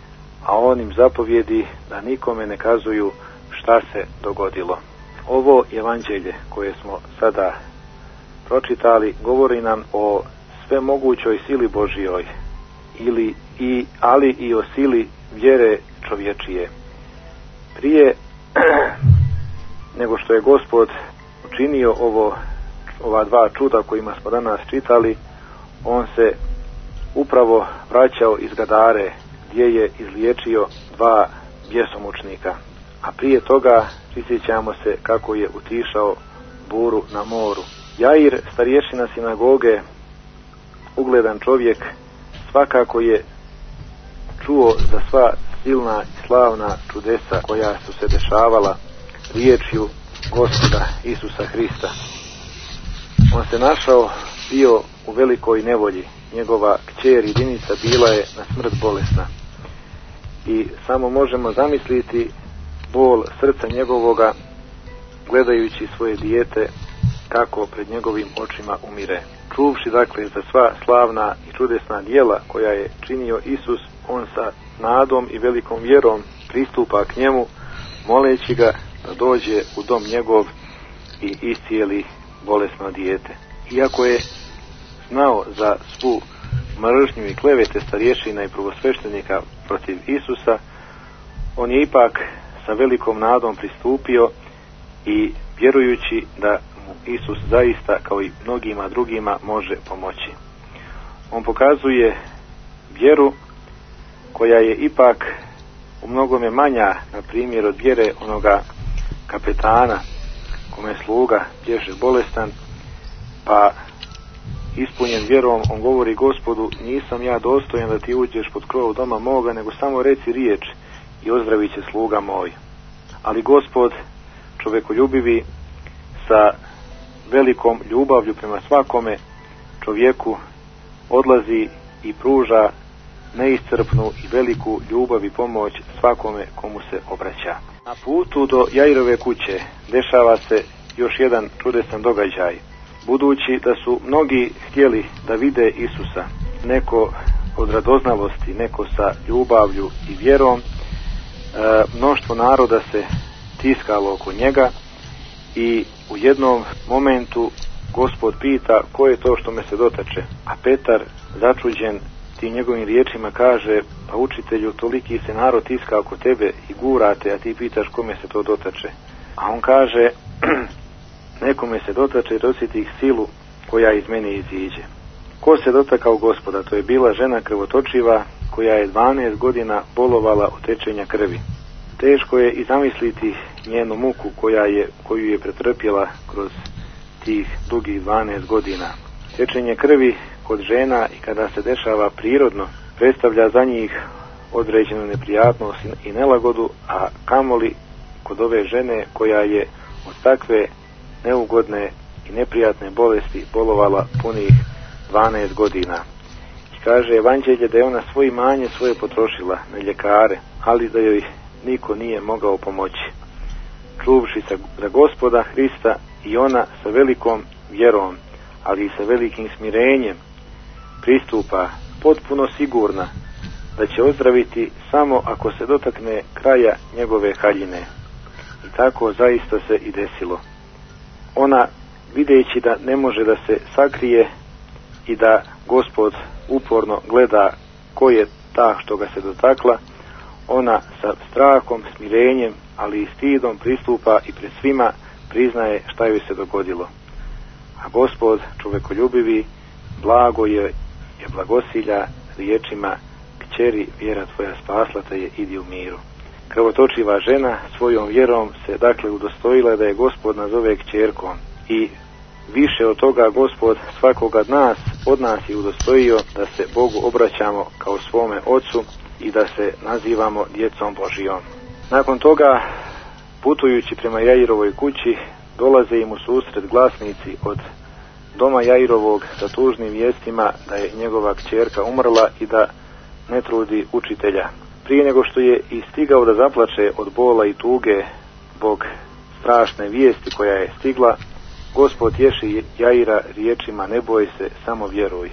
a on im zapovjedi da nikome ne kazuju šta se dogodilo. Ovo evanđelje koje smo sada pročitali govori nam o svemogućoj sili Božjoj, ali i o sili vjere čovječije. Prije nego što je Gospod učinio ova dva čuda kojima smo danas čitali, on se upravo vraćao iz Gadare gdje je izliječio dva bjesomučnika. A prije toga prisjećamo se kako je utišao buru na moru. Jair, starješina sinagoge, ugledan čovjek, svakako je čuo za sva silna i slavna čudesa koja su se dešavala riječju Gospoda Isusa Hrista. On se našao bio u velikoj nevolji. Njegova kćer jedinica bila je na smrt bolesna. I samo možemo zamisliti bol srca njegovoga gledajući svoje dijete kako pred njegovim očima umire. Čuvši dakle za sva slavna i čudesna djela koja je činio Isus, on sa nadom i velikom vjerom pristupa k njemu, moleći ga da dođe u dom njegov i iscijeli bolesno dijete. Iako je znao za svu mržnju i klevete starješina i prvosveštenika protiv Isusa, on je ipak sa velikom nadom pristupio i vjerujući da mu Isus zaista kao i mnogima drugima može pomoći. On pokazuje vjeru koja je ipak u mnogome manja, na primjer, od vjere onoga kapetana kome sluga bježe bolestan, pa ispunjen vjerom on govori Gospodu, nisam ja dostojan da ti uđeš pod krov doma moga, nego samo reci riječ i ozdravit će sluga moj. Ali Gospod, čovjekoljubivi, sa velikom ljubavlju prema svakome čovjeku odlazi i pruža neiscrpnu i veliku ljubav i pomoć svakome komu se obraća. Na putu do Jairove kuće dešava se još jedan čudesan događaj. Budući da su mnogi htjeli da vide Isusa, neko od radoznalosti, neko sa ljubavlju i vjerom, mnoštvo naroda se tiskalo oko njega i u jednom momentu Gospod pita ko je to što me se dotače, a Petar začuđen tim njegovim riječima kaže, pa učitelju, toliki se narod tiska oko tebe i gurate, a ti pitaš kome se to dotače. A on kaže, nekome se dotače jer osjetih silu koja iz mene iziđe. Ko se dotakao Gospoda? To je bila žena krvotočiva koja je 12 godina bolovala od tečenja krvi. Teško je i zamisliti njenu muku koju je pretrpjela kroz tih dugih 12 godina. Tečenje krvi kod žena i kada se dešava prirodno predstavlja za njih određenu neprijatnost i nelagodu, a kamoli kod ove žene koja je od takve neugodne i neprijatne bolesti bolovala punih 12 godina. I kaže Evanđelje da je ona svoje imanje svoje potrošila na ljekare, ali da joj niko nije mogao pomoći. Čuvši za Gospoda Hrista i ona sa velikom vjerom, ali i sa velikim smirenjem pristupa potpuno sigurna da će ozdraviti samo ako se dotakne kraja njegove haljine. I tako zaista se i desilo. Ona, videći da ne može da se sakrije i da Gospod uporno gleda ko je ta što ga se dotakla, ona sa strahom, smirenjem, ali i stidom pristupa i pred svima priznaje šta joj se dogodilo. A Gospod, čovekoljubivi, blago je blagosilja riječima, kćeri, vjera tvoja spasla te je, idi u miru. Krvotočiva žena svojom vjerom se dakle udostojila da je Gospod nazove kćerkom i više od toga Gospod svakoga od nas je udostojio da se Bogu obraćamo kao svome Ocu i da se nazivamo djecom Božijom. Nakon toga, putujući prema Jairovoj kući, dolaze im u susret glasnici od doma Jairovog sa tužnim vijestima da je njegova kćerka umrla i da ne trudi učitelja. Prije nego što je i stigao da zaplače od bola i tuge zbog strašne vijesti koja je stigla, Gospod tješi Jaira riječima, ne boj se, samo vjeruj.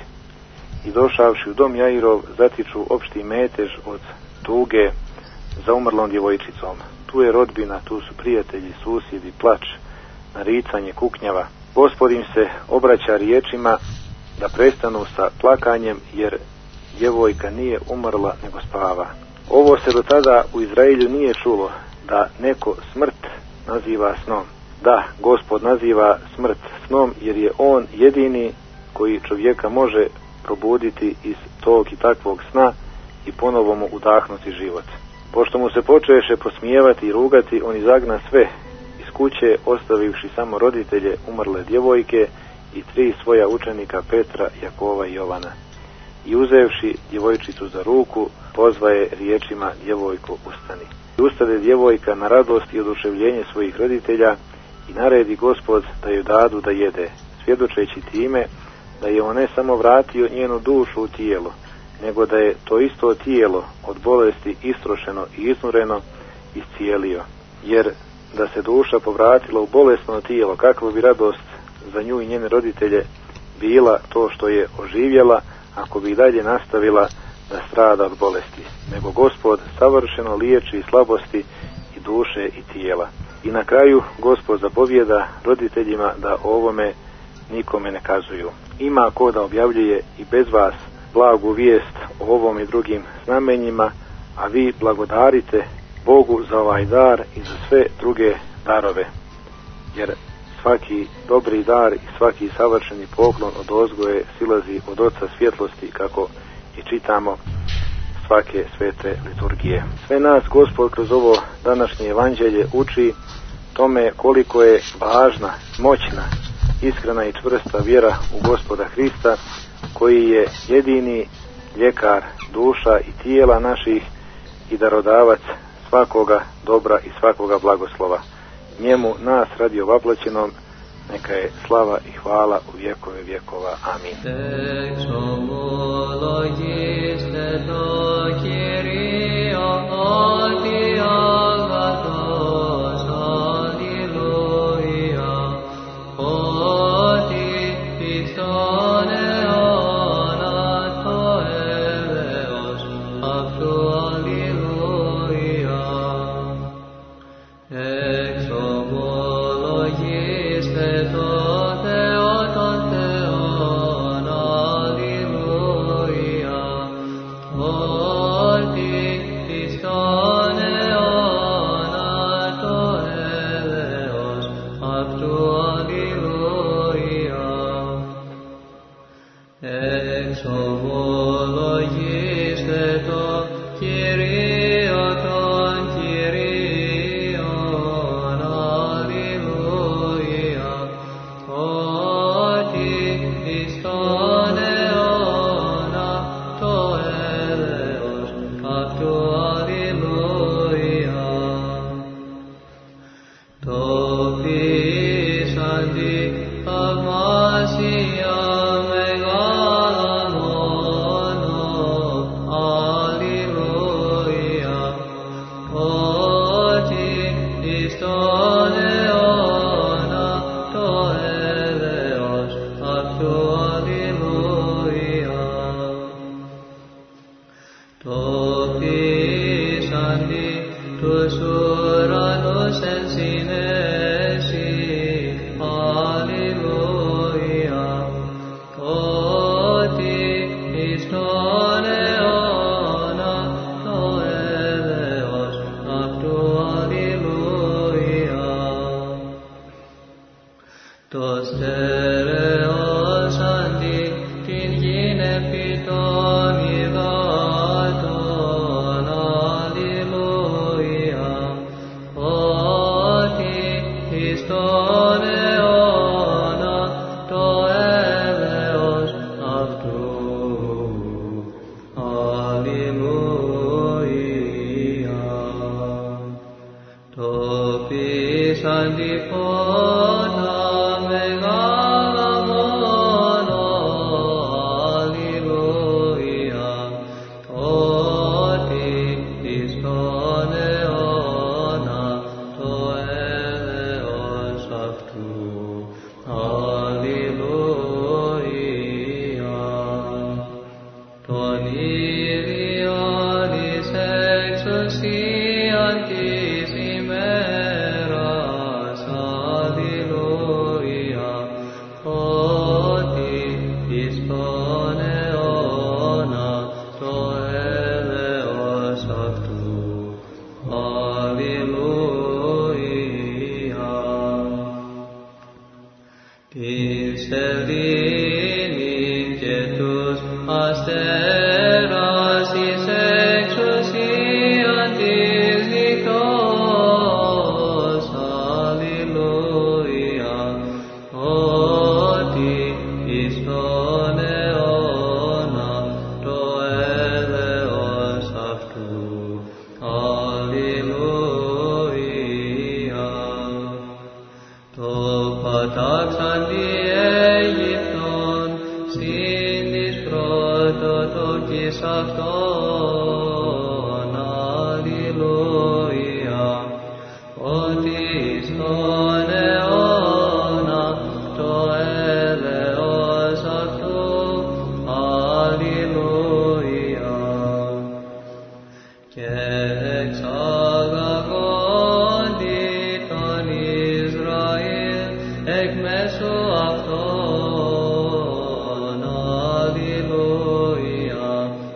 I došavši u dom Jairov, zatiču opšti metež od tuge za umrlom djevojčicom. Tu je rodbina, tu su prijatelji, susjedi, plač, naricanje, kuknjava. Gospod im se obraća riječima da prestanu sa plakanjem, jer djevojka nije umrla nego spava. Ovo se do tada u Izraelju nije čulo, da neko smrt naziva snom. Da, Gospod naziva smrt snom, jer je on jedini koji čovjeka može probuditi iz tog i takvog sna i ponovo mu udahnuti život. Pošto mu se počeše posmijevati i rugati, on izagna sve iz kuće, ostavivši samo roditelje umrle djevojke i 3 svoja učenika Petra, Jakova i Jovana. I uzevši djevojčicu za ruku, pozvaje riječima, djevojko, ustani. I ustade djevojka na radost i oduševljenje svojih roditelja i naredi Gospod da joj dadu da jede, svjedočeći time da je on ne samo vratio njenu dušu u tijelo, nego da je to isto tijelo od bolesti istrošeno i iznureno iscijelio. Jer da se duša povratila u bolesno tijelo, kakva bi radost za nju i njene roditelje bila to što je oživjela, ako bi dalje nastavila da strada od bolesti. Nego Gospod savršeno liječi slabosti i duše i tijela. I na kraju Gospod zapovijeda roditeljima da o ovome nikome ne kazuju. Ima ko da objavljuje i bez vas blagu vijest o ovom i drugim znamenjima, a vi blagodarite Bogu za ovaj dar i za sve druge darove. Jer svaki dobri dar i svaki savršeni poklon od ozgoje silazi od Oca svjetlosti, kako i čitamo svake svete liturgije. Sve nas Gospod kroz ovo današnje evanđelje uči tome koliko je važna, moćna, iskrena i čvrsta vjera u Gospoda Hrista, koji je jedini ljekar duša i tijela naših i darodavac svakoga dobra i svakoga blagoslova. Njemu nas radi ovaplaćenom neka je slava i hvala u vjekove vjekova. Amin. Alleluia. εξομολογήστε το Κυρίο των Κυρίων, αλληλούια, ότι εις τον αιώνα το έλεος αυτού, αλληλούια. Το πείσαντι θαυμάσια μεγάλα μόνο, αλληλούια, ότι εις τον αιώνα το έλεος αυτού, αλληλούια. Το πείσαντι τους ουρανούς εν συνέσει, αλληλούια, ότι εις τον αιώνα το έλεος αυτού, αλληλούια. Το στερεώσαντι την γην επί των υδάτων, αλληλούια, ότι εις τον αιώνα το έλεος αυτού, αλληλούια. Το πείσαντι φώτα μεγάλα μόνο, αλληλούια, ότι εις τον αιώνα το έλεος αυτού, αλληλούια. Τον ίδιον εις εξουσίαν της ημέρας, αλληλούια, ότι εις τον αιώνα το έλεος αυτού, αλληλούια. Την σελήνην και τους αστέρας εις εξουσίαν της νυχτός, αλληλούια, ότι εις τον αιώνα το έλεος αυτού, αλληλούια. Το πατάξαντι Αίγυπτον συν της πρωτοτοκής αυτών, αλληλούια, ότι εις τον αιώνα το έλεος αυτού, αλληλούια. Και εξαγαγόντι τον Ισραήλ εκ μέσου αυτών, αλληλούια,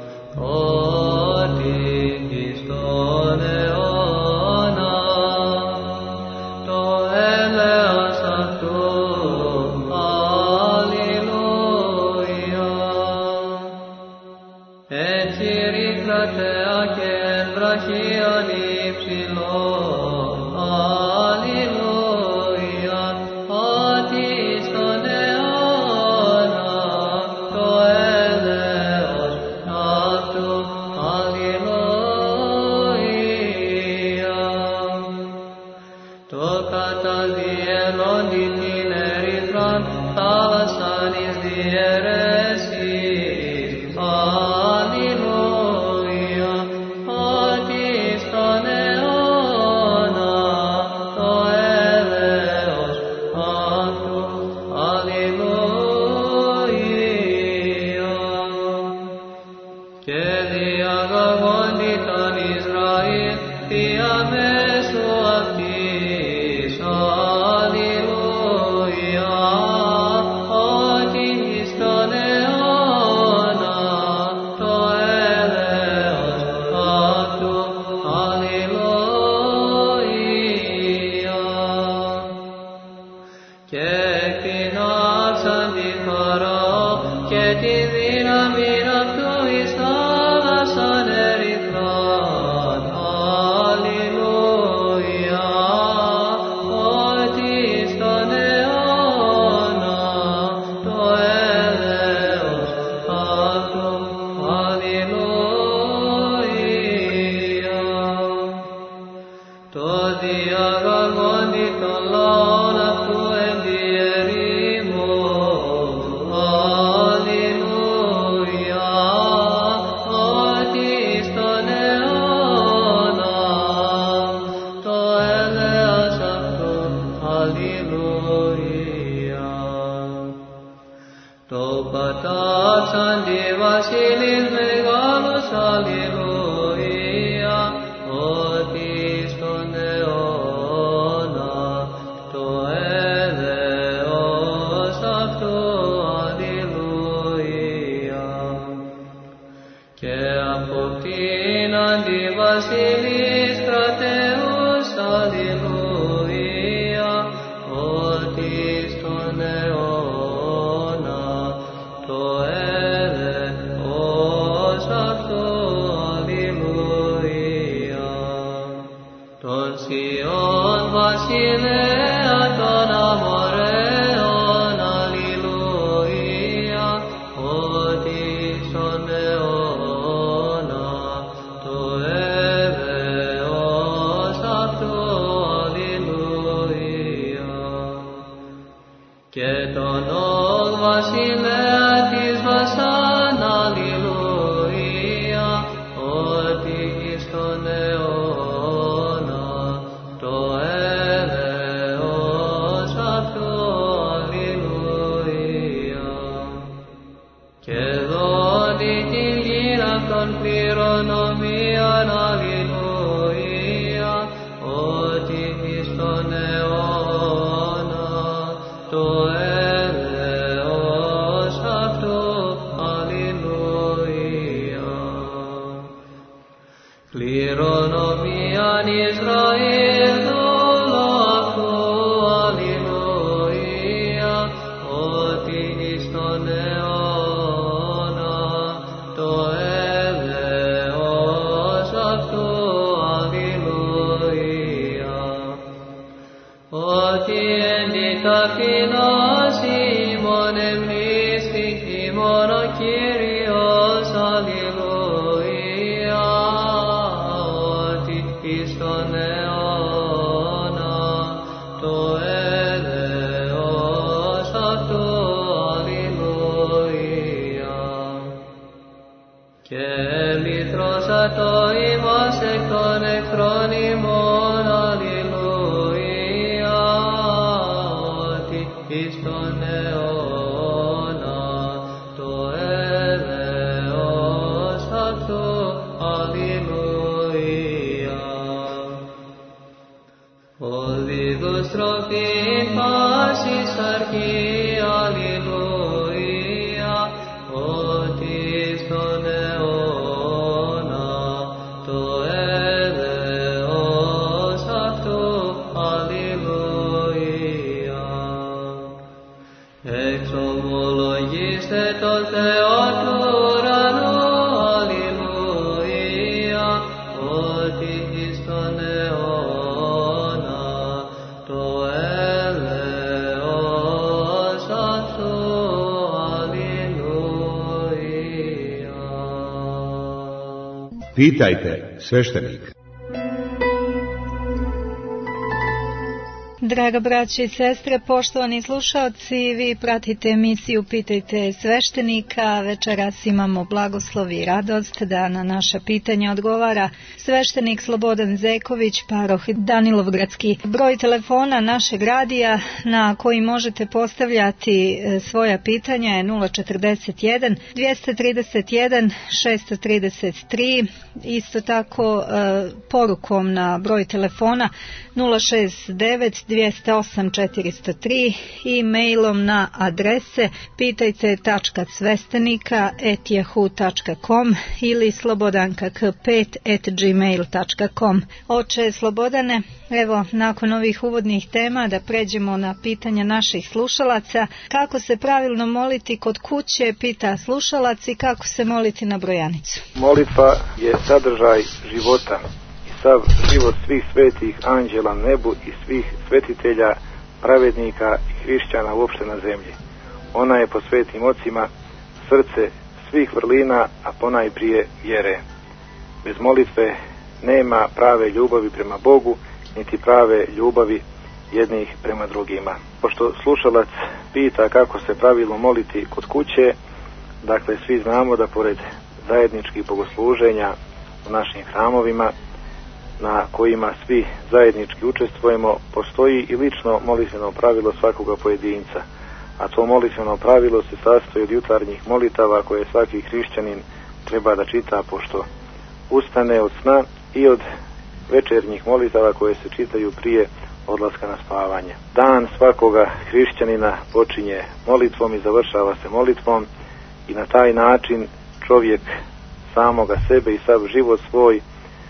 ότι εις τον αιώνα το έλεος αυτού, αλληλούια. Έτσι ρήχρατεα και εν βραχίαν υψηλών, αλληλούια, ότι εις τον αιώνα το έλεος αυτού, αλληλούια. Το καταδιελώνει την ερυθράν θάλασσαν εις διαιρέσεις, αλληλούια, ότι εις τον αιώνα το έλεος αυτού, αλληλούια. Και διαγαγόντι τον Ισραήλ διαμέσου αυτής, αλληλούια, ότι εις τον αιώνα το έλεος αυτού, αλληλούια. Και εκτινάξαν τη Φαραώ και τη δύναμη Το πατάξαν τη βασίλης μεγάλος, αλληλούια, ότι στον αιώνα το έλεος αυτό, αλληλούια. Και αποκτήναν τη βασίλης κρατέους, αλληλούια, ότι στον αιώνα το έλεος αυτό, αλληλούια. Τον Σιών βασιλέα των αμοραίων, αλληλούια, ότι στον αιώνα το έλεος αυτό, αλληλούια. Και τον Οδ βασιλέα της Βασάν, αλληλούια, ότι στον αιώνα το έλεος αυτό, αλληλούια. Και δόνει την γη αυτών κληρονομίαν, αλληλούια, ότι στον αιώνα το έλεος αυτό, αλληλούια. Κληρονομίαν Ισραήλ δόλο αυτού, αλληλούια, ότι στον αιώνα το έλεος αυτό, αλληλούια. Ότι εν τη ταπεινός ημών εμνήστηκε ημών ο Κύριος, αλληλούια, ότι στον αιώνα το έλεος αυτό, αλληλούια. Και λυτρώσατο ημάς εκ των εχθρών ημών, αλληλούια, ότι στον αιώνα το έλεος αυτό, αλληλούια. Οδηγούς τροφήν πάσης αρκεί, αλληλούια, ότι στον αιώνα το έλεος αυτό, αλληλούια. Εξομολογήστε τον Θεό του ουρανού, αλληλούια, ότι στον αιώνα το έλεος αυτό, αλληλούια. Pitajte sveštenika. Draga braći i sestre, poštovani slušaoci, vi pratite emisiju Pitajte sveštenika. Večeras imamo blagoslov i radost da na naša pitanja odgovara sveštenik Slobodan Zeković, paroh Danilovgradski. Broj telefona našeg radija na koji možete postavljati svoja pitanja je 041 231 633. Isto tako porukom na broj telefona 069 208 403 i mailom na adrese pitajte.svestenika@yahoo.com ili slobodankak5@gmail.com. Oče Slobodane, evo nakon ovih uvodnih tema da pređemo na pitanja naših slušalaca. Kako se pravilno moliti kod kuće, pita slušalac, i kako se moliti na brojanicu? Molitva je sadržaj života. Sav život svih svetih anđela na nebu i svih svetitelja, pravednika i hrišćana uopšte na zemlji. Ona je po svetim ocima srce svih vrlina, a ponajprije vjere. Bez molitve nema prave ljubavi prema Bogu, niti prave ljubavi jednih prema drugima. Pošto slušalac pita kako se pravilno moliti kod kuće, dakle svi znamo da pored zajedničkih bogosluženja u našim hramovima, na kojima svi zajednički učestvujemo, postoji i lično molitveno pravilo svakoga pojedinca. a to molitveno pravilo se sastoji od jutarnjih molitava koje svaki hrišćanin treba da čita pošto ustane od sna i od večernjih molitava koje se čitaju prije odlaska na spavanje. Dan svakoga hrišćanina počinje molitvom i završava se molitvom i na taj način čovjek samoga sebe i sav život svoj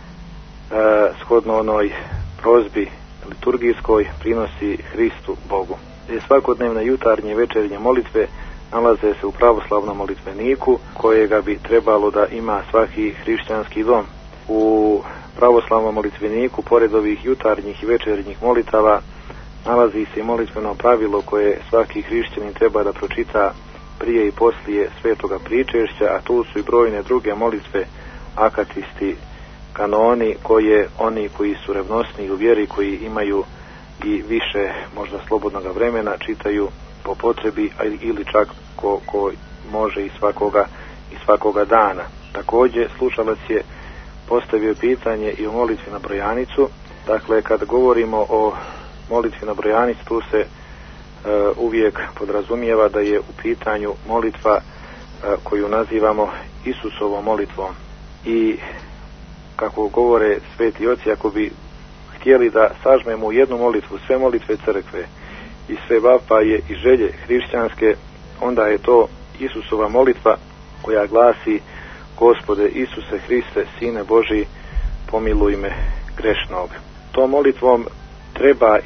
shodno onoj prozbi liturgijskoj prinosi Hristu Bogu. Svakodnevne jutarnje i večernje molitve nalaze se u pravoslavnom molitveniku kojega bi trebalo da ima svaki hrišćanski dom. U pravoslavnom molitveniku pored ovih jutarnjih i večernjih molitava nalazi se i molitveno pravilo koje svaki hrišćanin treba da pročita prije i poslije svetoga pričešća, a tu su i brojne druge molitve, akatisti, kanoni koje oni koji su revnosni u vjeri, koji imaju i više možda slobodnog vremena, čitaju po potrebi ili čak ko može i svakoga dana. Također slušalac je postavio pitanje i o molitvi na brojanicu. Dakle, kad govorimo o molitvi na brojanicu, tu se uvijek podrazumijeva da je u pitanju molitva koju nazivamo Isusovom molitvom. I kako govore sveti oci, ako bi htjeli da sažmemo u jednu molitvu sve molitve crkve i sve vapaje i želje hrišćanske, onda je to Isusova molitva koja glasi: Gospode Isuse Hriste, Sine Božji, pomiluj me grešnog. Tom molitvom treba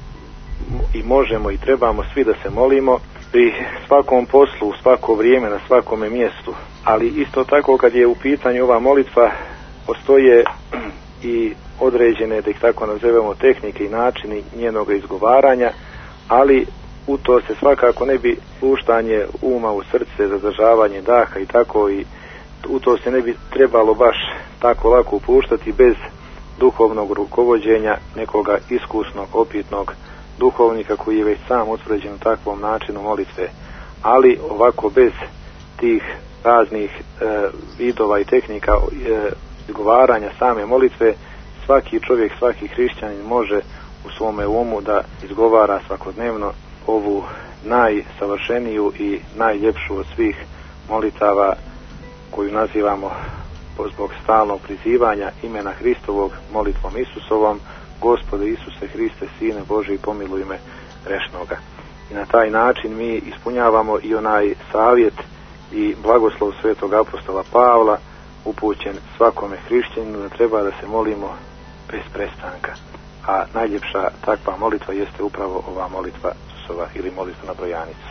i možemo i trebamo svi da se molimo pri svakom poslu, u svako vrijeme, na svakome mjestu. Ali isto tako kad je u pitanju ova molitva, postoje i određene, da ih tako nazovemo, tehnike i načini njenog izgovaranja, ali u to se svakako ne bi puštanje uma u srce, zadržavanje daha i tako, i u to se ne bi trebalo baš tako lako upuštati bez duhovnog rukovođenja nekoga iskusnog, opitnog duhovnika koji je već sam utvrđen u takvom načinu molitve. Ali ovako bez tih raznih vidova i tehnika izgovaranja same molitve, svaki čovjek, svaki hrišćanin može u svome umu da izgovara svakodnevno ovu najsavršeniju i najljepšu od svih molitava koju nazivamo zbog stalnog prizivanja imena Hristovog molitvom Isusovom: Gospode Isuse Hriste, Sine Božji, pomiluj me grešnoga. I na taj način mi ispunjavamo i onaj savjet i blagoslov svetog apostola Pavla upućen svakome hrišćaninu da treba da se molimo bez prestanka. A najljepša takva molitva jeste upravo ova molitva Isusova ili molitva na brojanicu.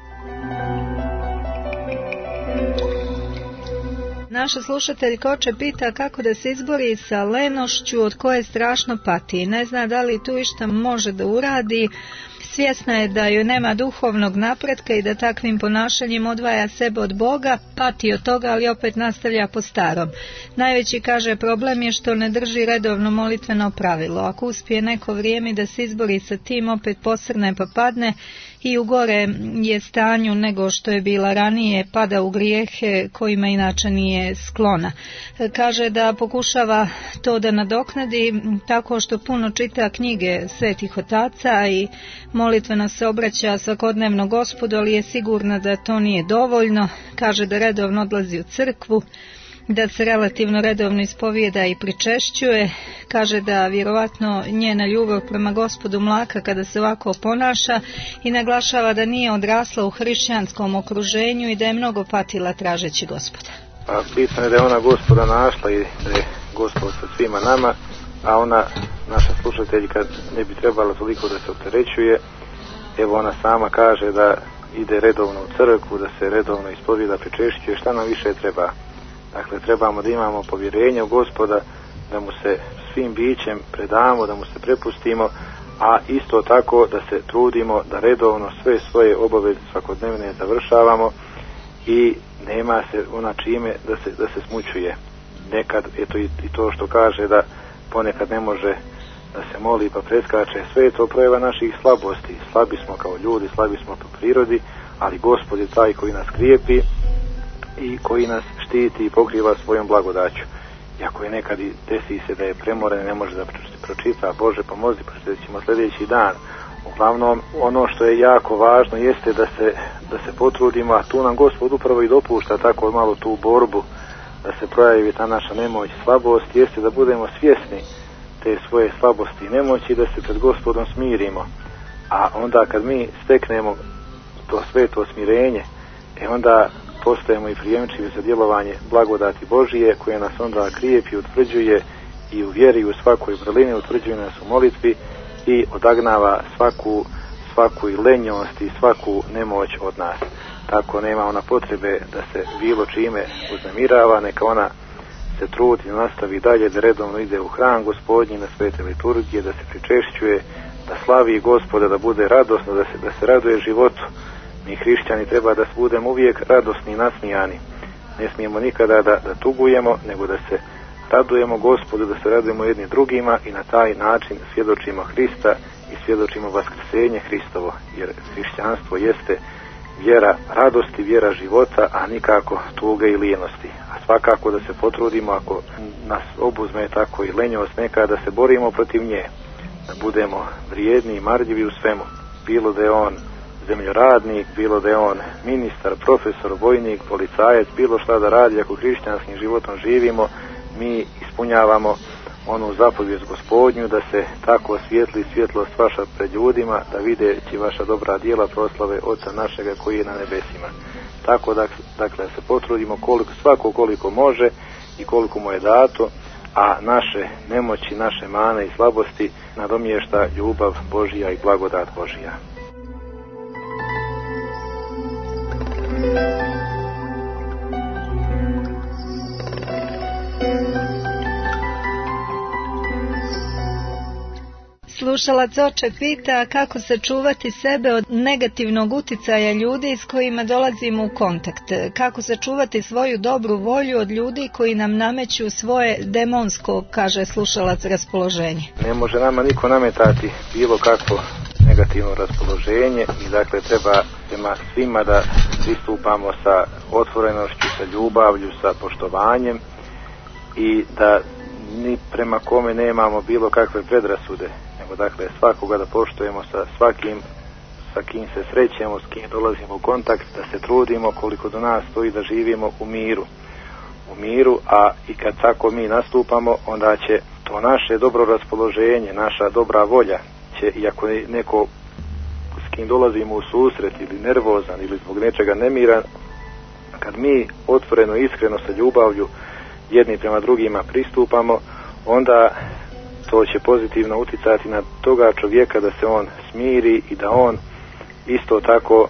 Naša slušateljka oče pita kako da se izbori sa lenošću od koje strašno pati. Ne zna da li tu išta može da uradi. Svjesna je da joj nema duhovnog napretka i da takvim ponašanjem odvaja sebe od Boga, pati od toga, ali opet nastavlja po starom. Najveći, kaže, problem je što ne drži redovno molitveno pravilo. Ako uspije neko vrijeme da se izbori sa tim, opet posrne pa padne i u gore je stanju nego što je bila ranije, pada u grijehe kojima inače nije sklona. Kaže da pokušava to da nadoknadi tako što puno čita knjige svetih otaca i molitveno se obraća svakodnevno Gospodu, ali je sigurna da to nije dovoljno. Kaže da redovno odlazi u crkvu, da se relativno redovno ispovijeda i pričešćuje. Kaže da vjerovatno njena ljubav prema Gospodu mlaka kada se ovako ponaša i naglašava da nije odrasla u hrišćanskom okruženju i da je mnogo patila tražeći Gospoda. Bitno je da je ona Gospoda našla i da je Gospod sa svima nama, a ona, naša slušateljka, ne bi trebala toliko da se opterećuje. Evo, ona sama kaže da ide redovno u crkvu, da se redovno ispovijeda, pričešćuje. Šta nam više treba? Dakle, trebamo da imamo povjerenje u Gospoda, da mu se svim bićem predamo, da mu se prepustimo, a isto tako da se trudimo da redovno sve svoje obaveze svakodnevne završavamo i nema se ona čime da se smućuje. Nekad, eto i to što kaže da ponekad ne može da se moli pa preskače, sve je to projava naših slabosti. Slabi smo kao ljudi, slabi smo po prirodi, ali Gospod je taj koji nas krijepi i koji nas štiti i pokriva svojom blagodaću. Iako je nekad i desi se da je premoren, ne može da pročita, Bože pomozi, pročitat ćemo sljedeći dan. Uglavnom, ono što je jako važno jeste da se potrudimo, a tu nam Gospod upravo i dopušta tako malo tu borbu, da se projavi ta naša nemoć, slabost, jeste da budemo svjesni te svoje slabosti i nemoći i da se pred Gospodom smirimo. A onda kad mi steknemo to sveto smirenje, onda postajemo i prijemčivi za djelovanje blagodati Božije, koje nas onda krijepi, utvrđuje i u vjeri u svakoj vrlini, utvrđuje nas u molitvi i odagnava svaku i lenjost i svaku nemoć od nas. Tako nema ona potrebe da se bilo čime uznemirava, neka ona se trudi i nastavi dalje, da redovno ide u hram Gospodnji na svete liturgije, da se pričešćuje, da slavi Gospoda, da bude radosno, da se raduje životu. Mi hrišćani treba da budemo uvijek radosni i nasmijani. Ne smijemo nikada da tugujemo, nego da se radujemo Gospodu, da se radujemo jedni drugima i na taj način svjedočimo Hrista i svjedočimo vaskrsenje Hristovo, jer hrišćanstvo jeste vjera radosti, vjera života, a nikako tuge i lijenosti. A svakako da se potrudimo, ako nas obuzme tako i lenjost neka, da se borimo protiv nje, da budemo vrijedni i marljivi u svemu, bilo da je on zemljoradnik, bilo da je on ministar, profesor, vojnik, policajac, bilo šta da radi. Ako hrišćanskim životom živimo, mi ispunjavamo onu zapovijest Gospodnju, da se tako osvijetli svjetlost vaša pred ljudima, da videći vaša dobra djela proslave Oca našega koji je na nebesima. Tako dakle se potrudimo koliko može i koliko mu je dato, a naše nemoći, naše mane i slabosti nadomješta ljubav Božija i blagodat Božija. Slušalac Oče pita kako sačuvati sebe od negativnog uticaja ljudi s kojima dolazimo u kontakt. Kako sačuvati svoju dobru volju od ljudi koji nam nameću svoje demonsko, kaže slušalac, raspoloženje. Ne može nama niko nametati bilo kakvo negativno raspoloženje i dakle treba prema svima da pristupamo sa otvorenošću, sa ljubavlju, sa poštovanjem i da ni prema kome nemamo bilo kakve predrasude, nego dakle svakoga da poštujemo sa svakim sa kim se srećemo, s kim dolazimo u kontakt, da se trudimo koliko do nas stoji da živimo u miru, a i kad tako mi nastupamo, onda će to naše dobro raspoloženje, naša dobra volja će, iako neko s kim dolazimo u susret ili nervozan ili zbog nečega nemiran, kad mi otvoreno, iskreno sa ljubavlju jedni prema drugima pristupamo, onda to će pozitivno uticati na toga čovjeka da se on smiri i da on isto tako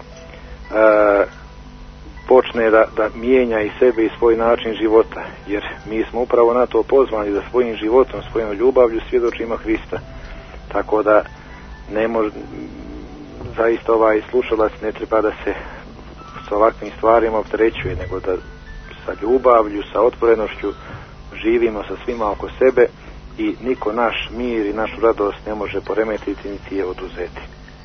počne da mijenja i sebe i svoj način života, jer mi smo upravo na to pozvani da svojim životom, svojom ljubavlju svjedočimo Hrista. Tako da ne može, zaista ovaj slušalac ne treba da se s ovakvim stvarima opterećuje, nego da sa ljubavlju, sa otvorenošću živimo sa svima oko sebe i niko naš mir i našu radost ne može poremetiti niti je oduzeti.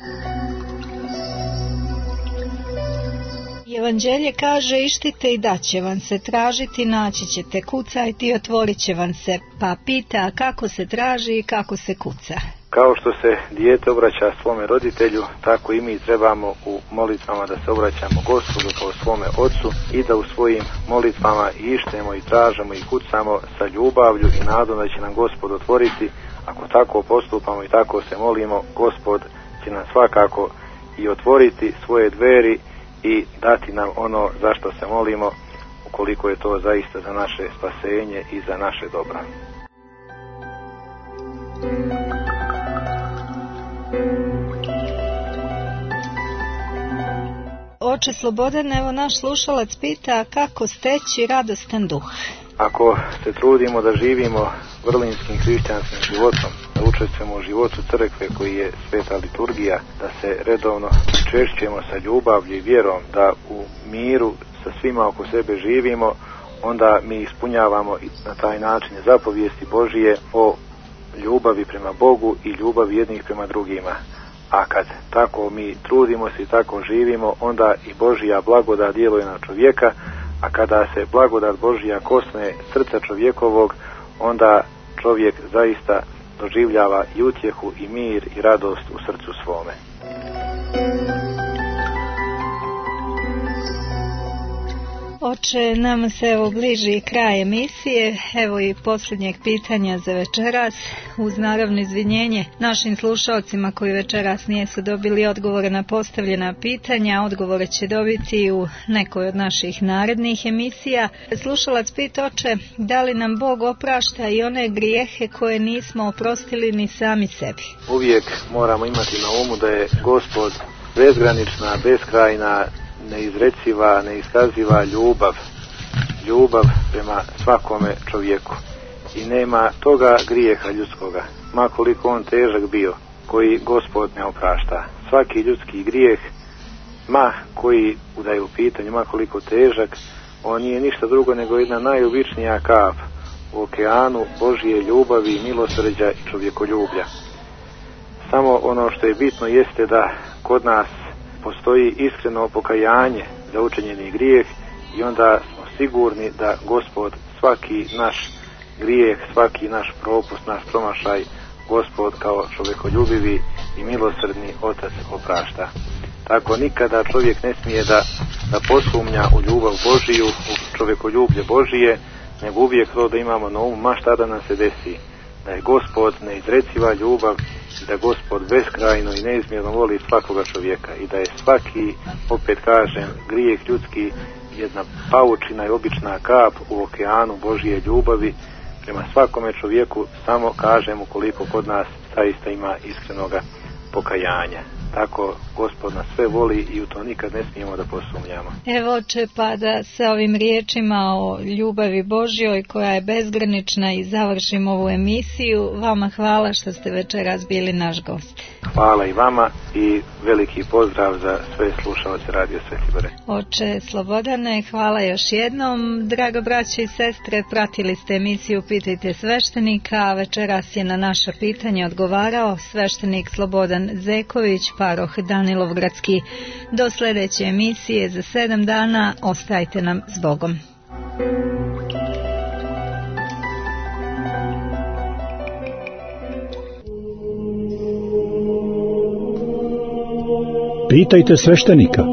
Evanđelje kaže: ištite i daće vam se, tražiti naći ćete, kucajte i otvorit će vam se. Pa pita kako se traži i kako se kuca. Kao što se dijete obraća svome roditelju, tako i mi trebamo u molitvama da se obraćamo Gospodu kao svome Ocu i da u svojim molitvama ištemo i tražimo i kucamo sa ljubavlju i nadom da će nam Gospod otvoriti. Ako tako postupamo i tako se molimo, Gospod će nam svakako i otvoriti svoje dveri i dati nam ono za što se molimo, ukoliko je to zaista za naše spasenje i za naše dobro. Oče Slobodan, evo naš slušalac pita kako steći radostan duh. Ako se trudimo da živimo vrlinskim hrišćanskim životom, da učestvujemo u životu crkve koji je sveta liturgija, da se redovno češćujemo sa ljubavlju i vjerom, da u miru sa svima oko sebe živimo, onda mi ispunjavamo na taj način zapovijesti Božije o ljubavi prema Bogu i ljubavi jednih prema drugima. A kad tako mi trudimo se i tako živimo, onda i Božja blagodat djeluje na čovjeka, a kada se blagodat Božja kosne srca čovjekovog, onda čovjek zaista doživljava i utjehu i mir i radost u srcu svome. Oče, nama se evo bliži kraj emisije, evo i posljednjeg pitanja za večeras, uz naravno izvinjenje našim slušalcima koji večeras nisu dobili odgovore na postavljena pitanja. Odgovore će dobiti u nekoj od naših narednih emisija. Slušalac pita, oče, da li nam Bog oprašta i one grijehe koje nismo oprostili ni sami sebi? Uvijek moramo imati na umu da je Gospod bezgranična, beskrajna, neizreciva, neiskaziva ljubav prema svakome čovjeku. I nema toga grijeha ljudskoga, ma koliko on težak bio, koji Gospod ne oprašta. Svaki ljudski grijeh, ma koji da je u pitanju, ma koliko težak, on nije ništa drugo nego jedna najobičnija kap u okeanu Božje ljubavi, milosrđa i čovjekoljublja. Samo ono što je bitno jeste da kod nas postoji iskreno pokajanje za učinjeni grijeh i onda smo sigurni da Gospod svaki naš grijeh, svaki naš propust, naš promašaj, Gospod kao čovjekoljubivi i milosrdni Otac oprašta. Tako nikada čovjek ne smije da posumnja u ljubav Božiju, u čovjekoljublje Božije, nego uvijek to da imamo na umu, ma šta da nam se desi, da je Gospod neizreciva ljubav, da Gospod beskrajno i neizmjerno voli svakoga čovjeka i da je svaki, opet kažem, grijeh ljudski jedna paučina i obična kap u okeanu Božje ljubavi prema svakome čovjeku, samo kažem ukoliko kod nas zaista ima iskrenoga pokajanja. Tako Gospod nas sve voli i u to nikad ne smijemo da posumnjamo. Evo, oče, pa da se ovim riječima o ljubavi Božjoj koja je bezgranična i završimo ovu emisiju. Vama hvala što ste večeras bili naš gost. Hvala i vama i veliki pozdrav za sve slušalce Radio Sveti Gore. Oče Slobodane, hvala još jednom. Draga braće i sestre, pratili ste emisiju Pitajte sveštenika, a večeras je na naša pitanja odgovarao sveštenik Slobodan Zeković, paroh Danilovgradski. Do sljedeće emisije za 7 dana, ostajte nam s Bogom. Pitajte sveštenika.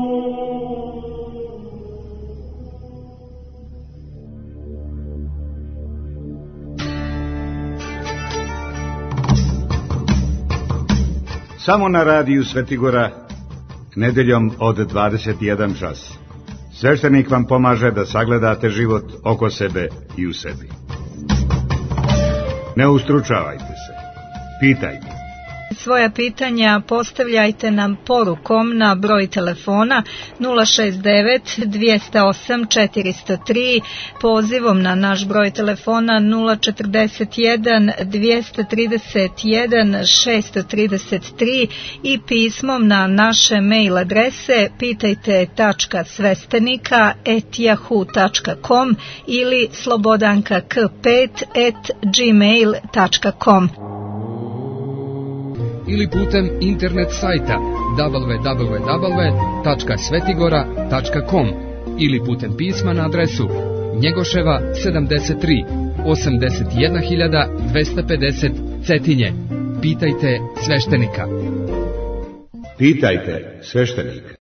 Samo na radiju Svetigora, nedeljom od 21 čas. Sveštenik vam pomaže da sagledate život oko sebe i u sebi. Ne ustručavajte se. Pitajte. Svoja pitanja postavljajte nam porukom na broj telefona 069 208 403, pozivom na naš broj telefona 041 231 633 i pismom na naše mail adrese pitajte.svestenika@yahoo.com ili slobodankak5@gmail.com ili putem internet sajta www.svetigora.com ili putem pisma na adresu Njegoševa 73 81250 Cetinje. Pitajte sveštenika. Pitajte sveštenika.